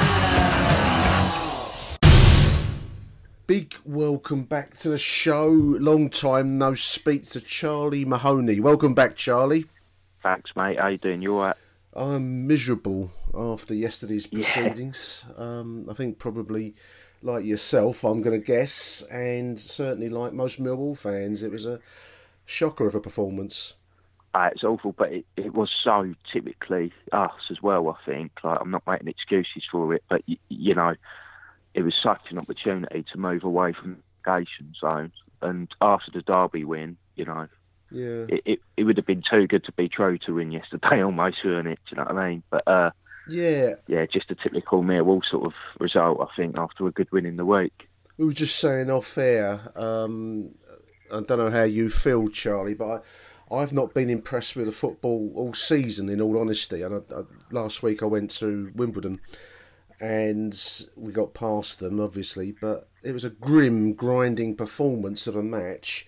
nightmare. Big welcome back to the show. Long time no speak to Charlie Mahoney. Welcome back, Charlie. Thanks, mate. How you doing? You all right? I'm miserable after yesterday's proceedings. Yeah. Um, I think probably like yourself, I'm going to guess, and certainly like most Millwall fans, it was a shocker of a performance. Uh, it's awful, but it, it was so typically us as well, I think. Like, I'm not making excuses for it, but, y- you know, it was such an opportunity to move away from the relegation zone. And after the Derby win, you know, yeah, it, it, it would have been too good to be true to win yesterday almost, wouldn't it? Do you know what I mean? But, uh, yeah, yeah, just a typical Millwall sort of result, I think, after a good win in the week. We were just saying off air, um, I don't know how you feel, Charlie, but I, I've not been impressed with the football all season, in all honesty. And I, I, last week I went to Wimbledon and we got past them, obviously, but it was a grim, grinding performance of a match.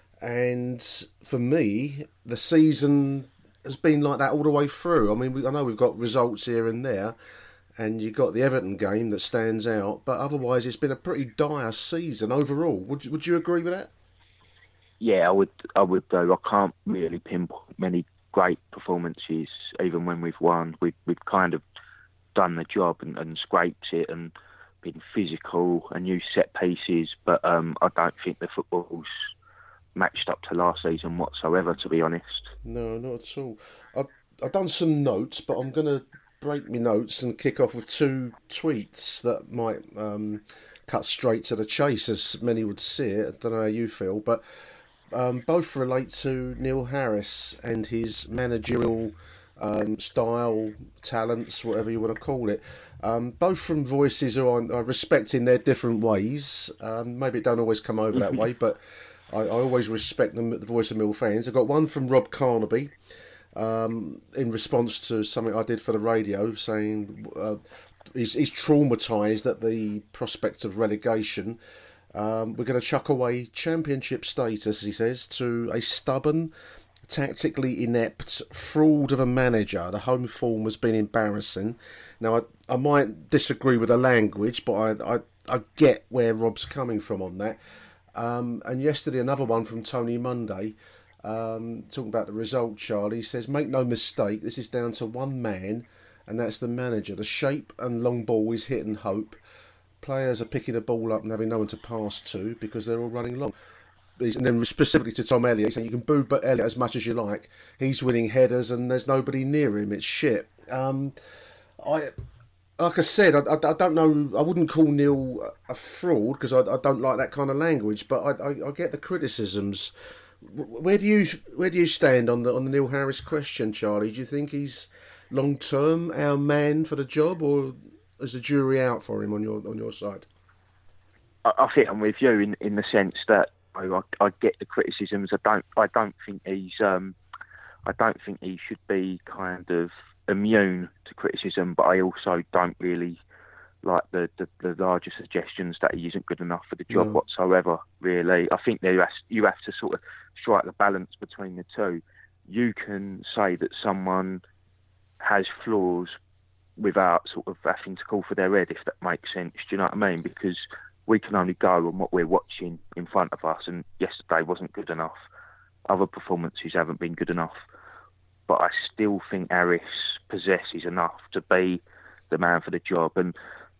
And for me, the season has been like that all the way through. I mean, we, I know we've got results here and there, and you've got the Everton game that stands out, but otherwise it's been a pretty dire season overall. Would would you agree with that? Yeah, I would. I would though. I can't really pinpoint many great performances, even when we've won. We've we've kind of done the job and, and scraped it and been physical and used set pieces, but um, I don't think the football's matched up to last season whatsoever, to be honest. No, not at all. I've, I've done some notes, but I'm going to break my notes and kick off with two tweets that might um, cut straight to the chase, as many would see it. I don't know how you feel, but um, both relate to Neil Harris and his managerial um, style, talents, whatever you want to call it. Um, both from voices who I, I respect in their different ways. Um, maybe it don't always come over that way, but I, I always respect them, the voice of Mill fans. I've got one from Rob Carnaby um, in response to something I did for the radio, saying uh, he's, he's traumatised at the prospect of relegation. Um, we're going to chuck away championship status, he says, to a stubborn, tactically inept fraud of a manager. The home form has been embarrassing. Now, I, I might disagree with the language, but I, I, I get where Rob's coming from on that. Um, and yesterday, another one from Tony Monday, um, talking about the result, Charlie, says, make no mistake, this is down to one man, and that's the manager. The shape and long ball is hit and hope. Players are picking the ball up and having no one to pass to because they're all running long. And then specifically to Tom Elliott, saying you can boo Elliott as much as you like. He's winning headers and there's nobody near him. It's shit. Um, I Like I said, I, I, I don't know. I wouldn't call Neil a fraud because I, I don't like that kind of language. But I, I, I get the criticisms. Where do you where do you stand on the on the Neil Harris question, Charlie? Do you think he's long term our man for the job, or is the jury out for him on your on your side? I, I think I'm with you in, in the sense that I, I get the criticisms. I don't I don't think he's um I don't think he should be kind of immune to criticism, but I also don't really like the, the, the larger suggestions that he isn't good enough for the job No. whatsoever, really. I think there has, you have to sort of strike the balance between the two. You can say that someone has flaws without sort of having to call for their head, if that makes sense. Do you know what I mean? Because we can only go on what we're watching in front of us, and yesterday wasn't good enough. Other performances haven't been good enough. But I still think Harris possesses enough to be the man for the job. And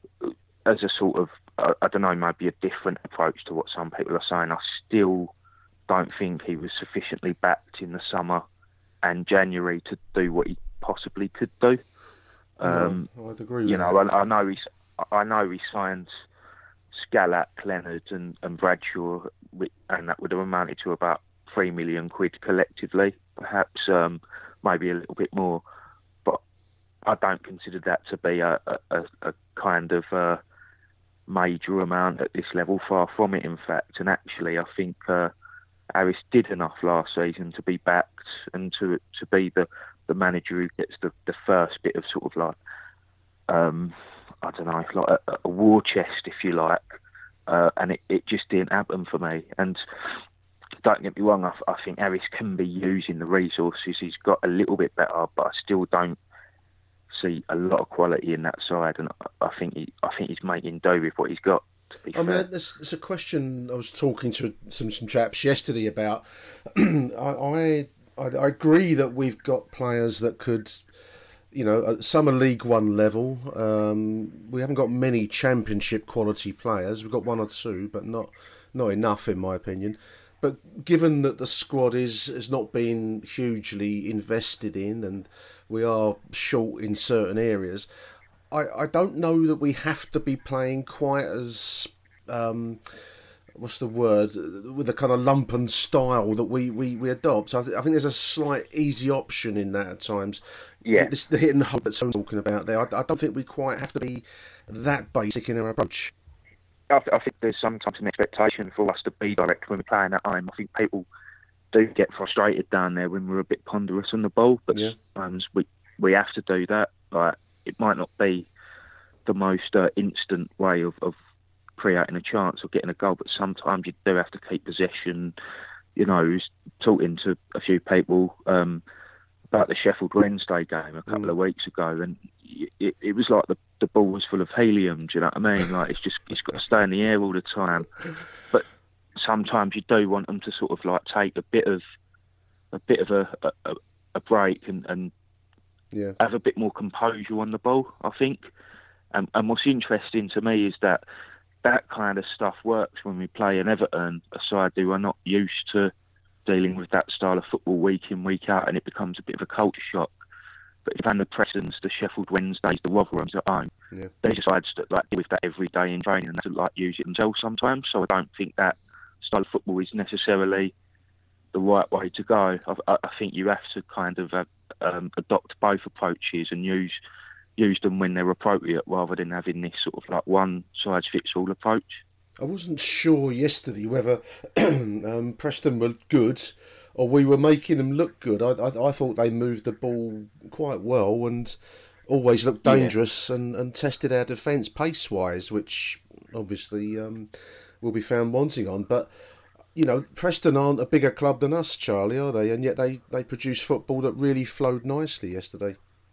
as a sort of, I, I don't know, maybe a different approach to what some people are saying, I still don't think he was sufficiently backed in the summer and January to do what he possibly could do. Um, no, I'd agree with you know, that. I, I know he's, I know he signed Scalak, Leonard, and, and Bradshaw, and that would have amounted to about three million quid collectively, perhaps. Um, maybe a little bit more, but I don't consider that to be a, a, a kind of uh, major amount at this level, far from it in fact. And actually I think uh, Harris did enough last season to be backed and to to be the, the manager who gets the, the first bit of sort of like, um, I don't know, like a, a war chest, if you like, uh, and it, it just didn't happen for me. And don't get me wrong, I, I think Harris can be using the resources. He's got a little bit better, but I still don't see a lot of quality in that side. And I think he, I think he's making do with what he's got. To be I fair. mean, there's, there's a question I was talking to some some chaps yesterday about. I, I I agree that we've got players that could, you know, some are League One level. Um, we haven't got many Championship quality players. We've got one or two, but not not enough in my opinion. But given that the squad is has not been hugely invested in and we are short in certain areas, I, I don't know that we have to be playing quite as, um, what's the word, with a kind of lumpen style that we, we, we adopt. So I, th- I think there's a slight easy option in that at times. Yeah. This, the hit and hope that someone's talking about there. I, I don't think we quite have to be that basic in our approach. I, th- I think there's sometimes an expectation for us to be direct when we're playing at home. I think people do get frustrated down there when we're a bit ponderous on the ball, but yeah. sometimes we, we have to do that. Like, it might not be the most uh, instant way of, of creating a chance or getting a goal, but sometimes you do have to keep possession. You know, I was talking to a few people um, about the Sheffield Wednesday game a couple mm. of weeks ago, and it, it was like the, the ball was full of helium. Do you know what I mean? Like, it's just it's got to stay in the air all the time. But sometimes you do want them to sort of like take a bit of a bit of a a, a break and, and yeah. have a bit more composure on the ball, I think. And, and what's interesting to me is that that kind of stuff works when we play an Everton, a side who are not used to dealing with that style of football week in, week out, and it becomes a bit of a culture shock. But if and the Prestons, the Sheffield Wednesdays, the Rotherhams at home, yeah. they decide to like deal with that every day in training and they like use it themselves sometimes. So I don't think that style of football is necessarily the right way to go. I, I think you have to kind of uh, um, adopt both approaches and use use them when they're appropriate, rather than having this sort of like one size fits all approach. I wasn't sure yesterday whether um, Preston were good or we were making them look good. I, I, I thought they moved the ball quite well and always looked dangerous, yeah. and, and tested our defence pace-wise, which obviously um, will be found wanting on. But, you know, Preston aren't a bigger club than us, Charlie, are they? And yet they, they produced football that really flowed nicely yesterday.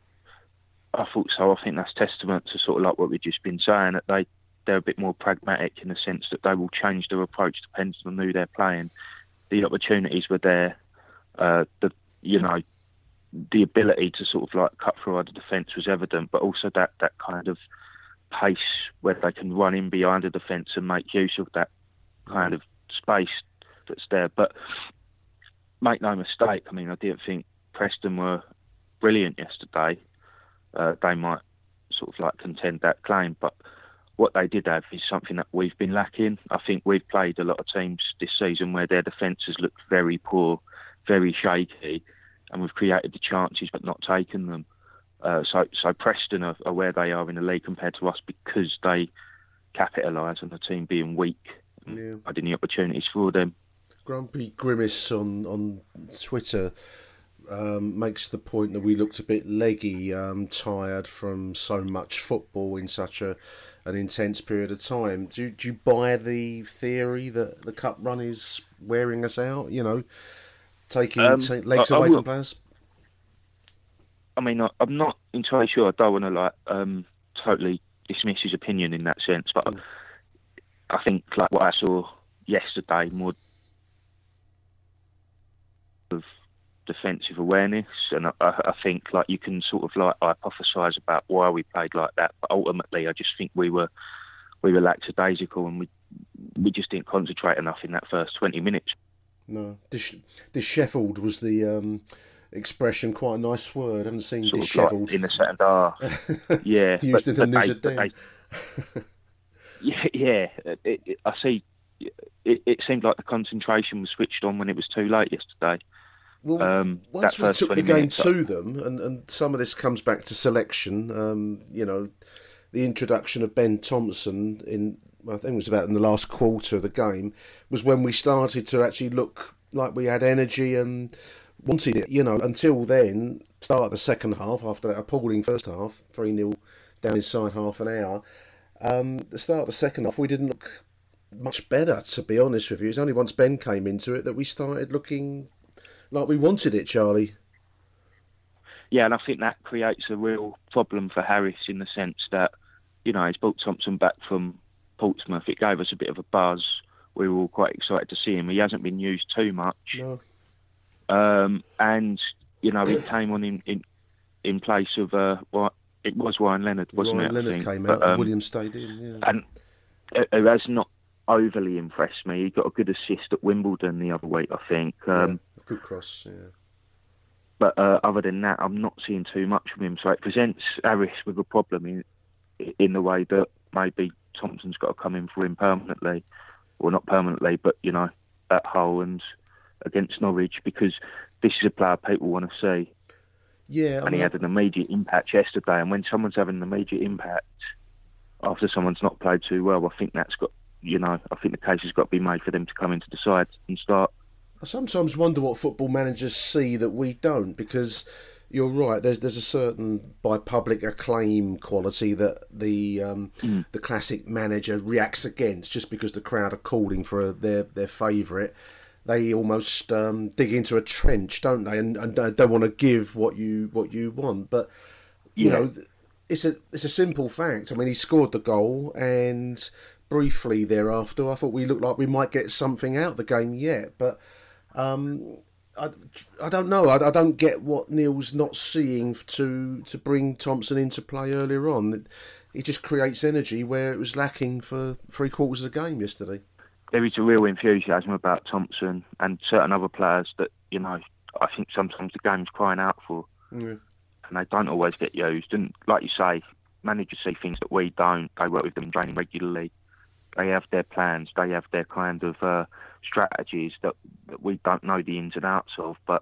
I thought so. I think that's testament to sort of like what we've just been saying, that they, they're a bit more pragmatic in the sense that they will change their approach depending on who they're playing. The opportunities were there. Uh, the you know, the ability to sort of like cut through the defence was evident, but also that, that kind of pace where they can run in behind the defence and make use of that kind of space that's there. But make no mistake, I mean, I didn't think Preston were brilliant yesterday. Uh, they might sort of like contend that claim, but what they did have is something that we've been lacking. I think we've played a lot of teams this season where their defences looked very poor, very shaky, and we've created the chances but not taken them. Uh, so, so Preston are, are where they are in the league compared to us because they capitalise on the team being weak, yeah. Finding the opportunities for them. Grumpy Grimace on on Twitter um, makes the point that we looked a bit leggy, um, tired from so much football in such a an intense period of time. Do, do you buy the theory that the cup run is wearing us out? You know, taking Um, t- legs I- I away will- from players. I mean, I, I'm not entirely sure. I don't want to like um, totally dismiss his opinion in that sense, but Mm. I think like what I saw yesterday, more of defensive awareness, and I, I think like you can sort of like hypothesise about why we played like that, but ultimately I just think we were we were lackadaisical and we we just didn't concentrate enough in that first twenty minutes. No, Dish, dishevelled was the um, expression. Quite a nice word. I haven't seen Sort of dishevelled like in the second half. Yeah, used but- in the but news they- of but down. they- Yeah, yeah. It, it, I see. It, it seemed like the concentration was switched on when it was too late yesterday. Well, um, once that we first took the twenty game minutes, to them, and, and some of this comes back to selection, um, you know, the introduction of Ben Thompson in, I think it was about in the last quarter of the game, was when we started to actually look like we had energy and wanted it. You know, until then, start of the second half, after that appalling first half, three nil down inside half an hour, um, the start of the second half, we didn't look much better, to be honest with you. It's only once Ben came into it that we started looking like we wanted it, Charlie. Yeah, and I think that creates a real problem for Harris in the sense that, you know, he's brought Thompson back from Portsmouth. It gave us a bit of a buzz. We were all quite excited to see him. He hasn't been used too much. No. Um, and, you know, he came on in, in, in place of, uh, what it was Ryan Leonard, wasn't Ryan it? I Leonard think. came But, out um, and William stayed in, yeah. And who has not overly impressed me. He got a good assist at Wimbledon the other week, I think. Um, yeah, good cross, yeah. But uh, other than that, I'm not seeing too much from him. So it presents Harris with a problem in in the way that maybe Thompson's got to come in for him permanently. Well, not permanently, but, you know, at Hull and against Norwich, because this is a player people want to see. Yeah, and he had an immediate impact yesterday. And when someone's having an immediate impact after someone's not played too well, I think that's got, you know, I think the case has got to be made for them to come into the side and start. I sometimes wonder what football managers see that we don't, because you're right. There's there's a certain by public acclaim quality that the um, Mm. the classic manager reacts against just because the crowd are calling for a, their their favourite. They almost um, dig into a trench, don't they, and, and don't want to give what you what you want. But you Yeah. know, it's a it's a simple fact. I mean, he scored the goal, and briefly thereafter, I thought we looked like we might get something out of the game yet, but. Um, I, I don't know. I, I don't get what Neil's not seeing to to bring Thompson into play earlier on. He just creates energy where it was lacking for three quarters of the game yesterday. There is a real enthusiasm about Thompson and certain other players that, you know, I think sometimes the game's crying out for, Yeah. and they don't always get used. And like you say, managers see things that we don't. They work with them in training regularly. They have their plans. They have their kind of uh, strategies that, that we don't know the ins and outs of. But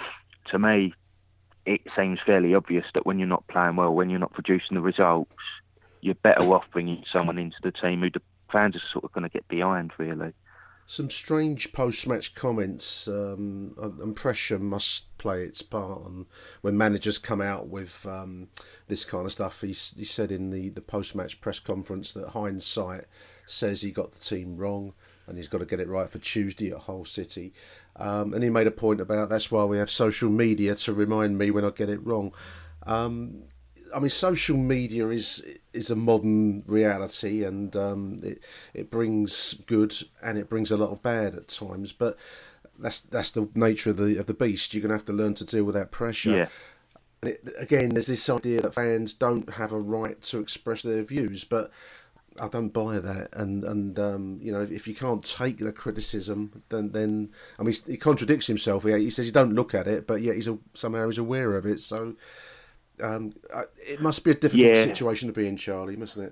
to me, it seems fairly obvious that when you're not playing well, when you're not producing the results, you're better off bringing someone into the team who the fans are sort of going to get behind, really. Some strange post-match comments, um, and pressure must play its part on when managers come out with um, this kind of stuff. He, he said in the, the post-match press conference that hindsight says he got the team wrong and he's got to get it right for Tuesday at Hull City. Um, and he made a point about that's why we have social media to remind me when I get it wrong. Um, I mean, social media is is a modern reality, and um, it it brings good and it brings a lot of bad at times. But that's that's the nature of the of the beast. You're going to have to learn to deal with that pressure. Yeah. And it, again, there's this idea that fans don't have a right to express their views, but I don't buy that. And and um, you know, if, if you can't take the criticism, then then I mean, he contradicts himself. He, he says he don't look at it, but yet he's a, somehow he's aware of it. So. Um, it must be a difficult Yeah. situation to be in, Charlie, mustn't it?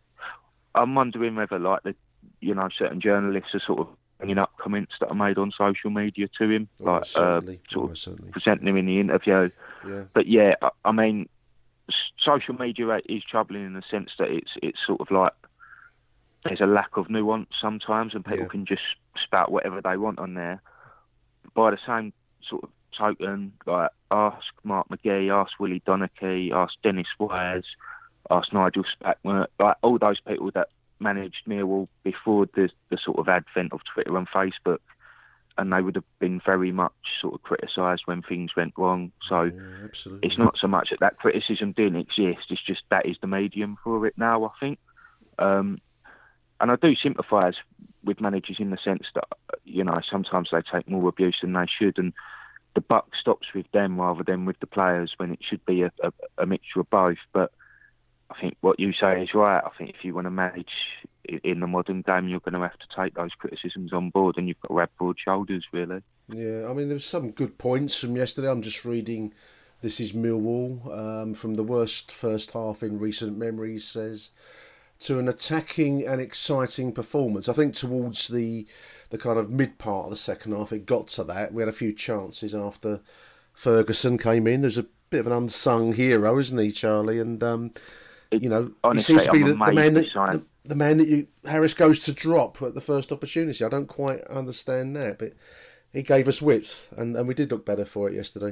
I'm wondering whether, like, the, you know, certain journalists are sort of bringing up comments that are made on social media to him, like Almost certainly, uh, sort almost of certainly. presenting him in the interview. Yeah. But yeah, I, I mean, s- social media is troubling in the sense that it's it's sort of like there's a lack of nuance sometimes, and people Yeah. can just spout whatever they want on there. By the same sort of token, like ask Mark McGee, ask Willie Donachie, ask Dennis Wise, ask Nigel Spackman, like all those people that managed Millwall before the the sort of advent of Twitter and Facebook, and they would have been very much sort of criticised when things went wrong. So Yeah, absolutely. it's not so much that that criticism didn't exist, it's just that is the medium for it now, I think. Um, and I do sympathise with managers in the sense that, you know, sometimes they take more abuse than they should, and the buck stops with them rather than with the players, when it should be a, a, a mixture of both. But I think what you say is right. I think if you want to manage i- in the modern game, you're going to have to take those criticisms on board, and you've got to have broad shoulders, really. Yeah, I mean, there was some good points from yesterday. I'm just reading This Is Millwall, um, from the worst first half in recent memory, says, to an attacking and exciting performance. I think towards the the kind of mid part of the second half, it got to that. We had a few chances after Ferguson came in. There's a bit of an unsung hero, isn't he, Charlie? And, um, you know, honestly, he seems to be I'm the, the, man amazed that, he the, the man that you, Harris goes to drop at the first opportunity. I don't quite understand that, but he gave us width, and, and we did look better for it yesterday.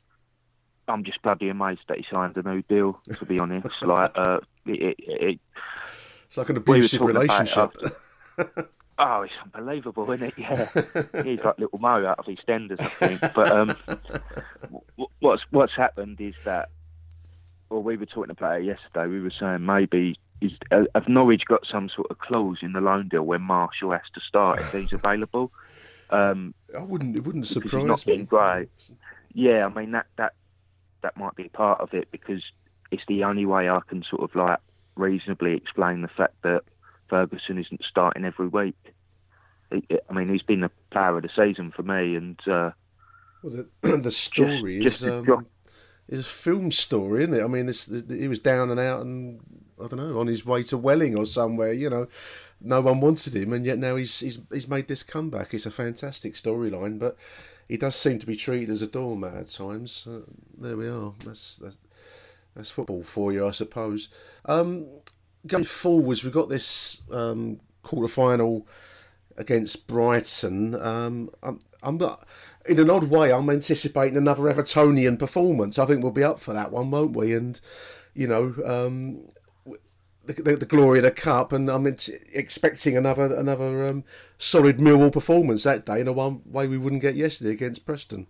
I'm just bloody amazed that he signed a new deal, to be honest. like, uh, it, it, it, It's like an we were abusive talking about it relationship. after- Oh, it's unbelievable, isn't it? Yeah, he's like little Mo out of EastEnders, I think. But um, w- what's what's happened is that, well, we were talking about it yesterday. We were saying maybe is, uh, have Norwich got some sort of clause in the loan deal where Marshall has to start if he's available? Um, I wouldn't. It wouldn't because surprise he's not me. been great. Yeah, I mean that that that might be part of it, because it's the only way I can sort of like reasonably explain the fact that Ferguson isn't starting every week. It, it, I mean, he's been the player of the season for me, and uh, Well, the, the story just is to um, drop- is a film story, isn't it? I mean, this, he was down and out, and I don't know, on his way to Welling or somewhere. You know, no one wanted him, and yet now he's he's he's made this comeback. It's a fantastic storyline, but he does seem to be treated as a doormat at times. Uh, there we are. That's, that's that's football for you, I suppose. Um, going forwards, we've got this um, quarter final against Brighton. Um, I'm, I'm not, in an odd way, I'm anticipating another Evertonian performance. I think we'll be up for that one, won't we? And, you know, um, the, the, the glory of the cup, and I'm ant- expecting another another um, solid Millwall performance that day in a one way we wouldn't get yesterday against Preston.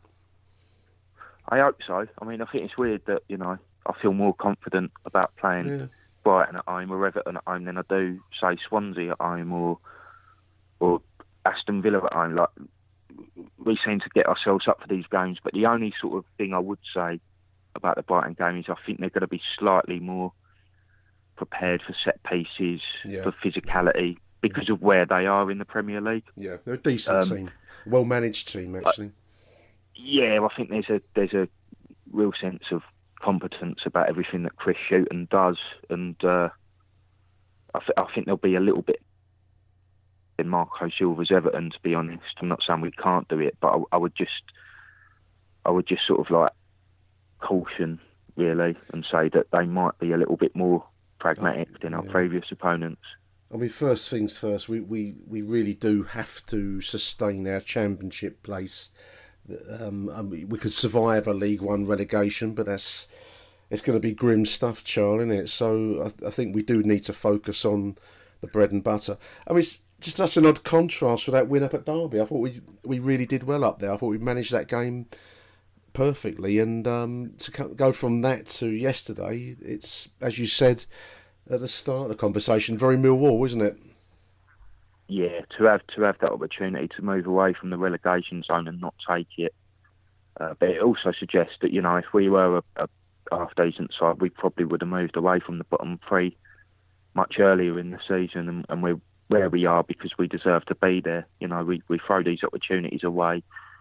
I hope so. I mean, I think it's weird that, you know, I feel more confident about playing Yeah. Brighton at home or Everton at home than I do, say, Swansea at home or or Aston Villa at home. Like, we seem to get ourselves up for these games, but the only sort of thing I would say about the Brighton game is I think they're going to be slightly more prepared for set pieces, Yeah. for physicality, because of where they are in the Premier League. Yeah, they're a decent Um, team, well managed team actually. Yeah, I think there's a there's a real sense of competence about everything that Chris Shuton does, and uh, I, th- I think there'll be a little bit in Marco Silva's Everton. To be honest, I'm not saying we can't do it, but I, I would just I would just sort of like caution really and say that they might be a little bit more pragmatic than our yeah. previous opponents. I mean, first things first, we, we, we really do have to sustain our championship place. Um, I mean, we could survive a League One relegation, but that's it's going to be grim stuff, Charlie, isn't it? So I, I think we do need to focus on the bread and butter. I mean, it's just such an odd contrast with that win up at Derby. I thought we we really did well up there. I thought we managed that game perfectly, and um, to go from that to yesterday, it's, as you said at the start of the conversation, very Millwall, isn't it? Yeah, to have to have that opportunity to move away from the relegation zone and not take it. Uh, but it also suggests that, you know, if we were a, a half decent side, we probably would have moved away from the bottom three much earlier in the season, and, and we're where we are because we deserve to be there. You know, we, we throw these opportunities away.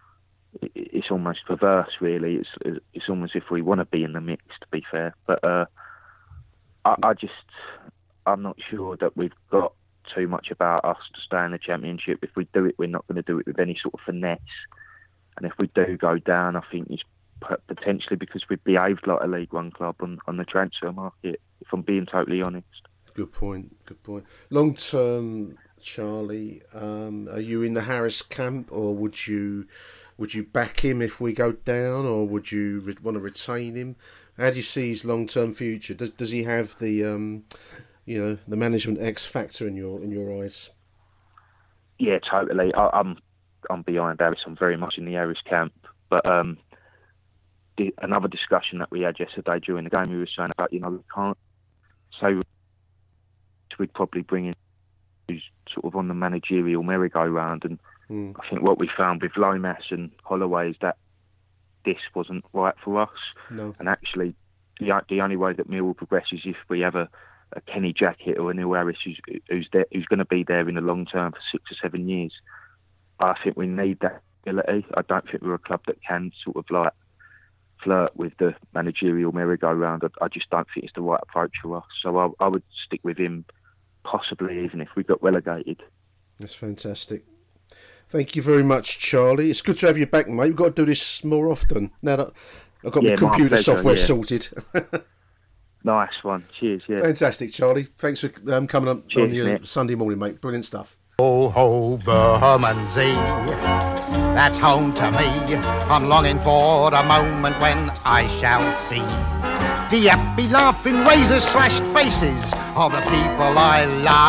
it, it's almost perverse, really. It's it's almost if we want to be in the mix, to be fair. But uh, I, I just, I'm not sure that we've got too much about us to stay in the Championship. If we do it, we're not going to do it with any sort of finesse. And if we do go down, I think it's potentially because we've behaved like a League One club on, on the transfer market, if I'm being totally honest. Good point, good point. Long term, Charlie, um, are you in the Harris camp, or would you would you back him if we go down, or would you re- want to retain him? How do you see his long term future? Does does he have the um, you know, the management X factor in your in your eyes? Yeah, totally. I, I'm I'm behind Harris. I'm very much in the Harris camp. But um, the, another discussion that we had yesterday during the game, we were saying about, you know, we can't say we'd probably bring in who's sort of on the managerial merry-go-round, and mm. I think what we found with Lomas and Holloway is that this wasn't right for us. No. And actually, the, the only way that Mill will progress is if we have a, a Kenny Jackett or a Neil Harris who's who's, there, who's going to be there in the long term for six or seven years. I think we need that ability. I don't think we're a club that can sort of like flirt with the managerial merry-go-round. I, I just don't think it's the right approach for us. So I, I would stick with him, possibly even if we got relegated. That's fantastic. Thank you very much, Charlie. It's good to have you back, mate. We've got to do this more often now that I've got yeah, my computer pleasure, software yeah. sorted. Nice one. Cheers, yeah. Fantastic, Charlie. Thanks for um, coming on, Cheers, on your mate. Sunday morning, mate. Brilliant stuff. Oh, ho, Bermondsey, that's home to me. I'm longing for the moment when I shall see the happy, laughing, razor-slashed faces of the people I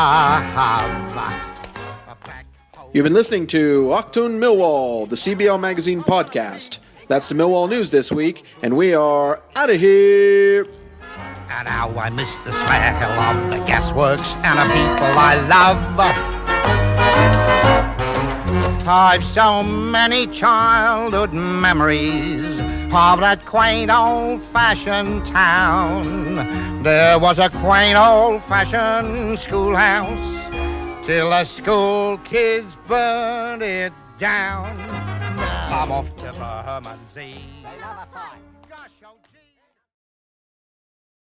love. You've been listening to Achtung Millwall, the C B L Magazine podcast. That's the Millwall news this week, and we are out of here. And how I miss the smell of the gasworks and the people I love. I've so many childhood memories of that quaint old-fashioned town. There was a quaint old-fashioned schoolhouse till the school kids burned it down. I'm off to Bermondsey. They love a fight. Gosh, oh gee.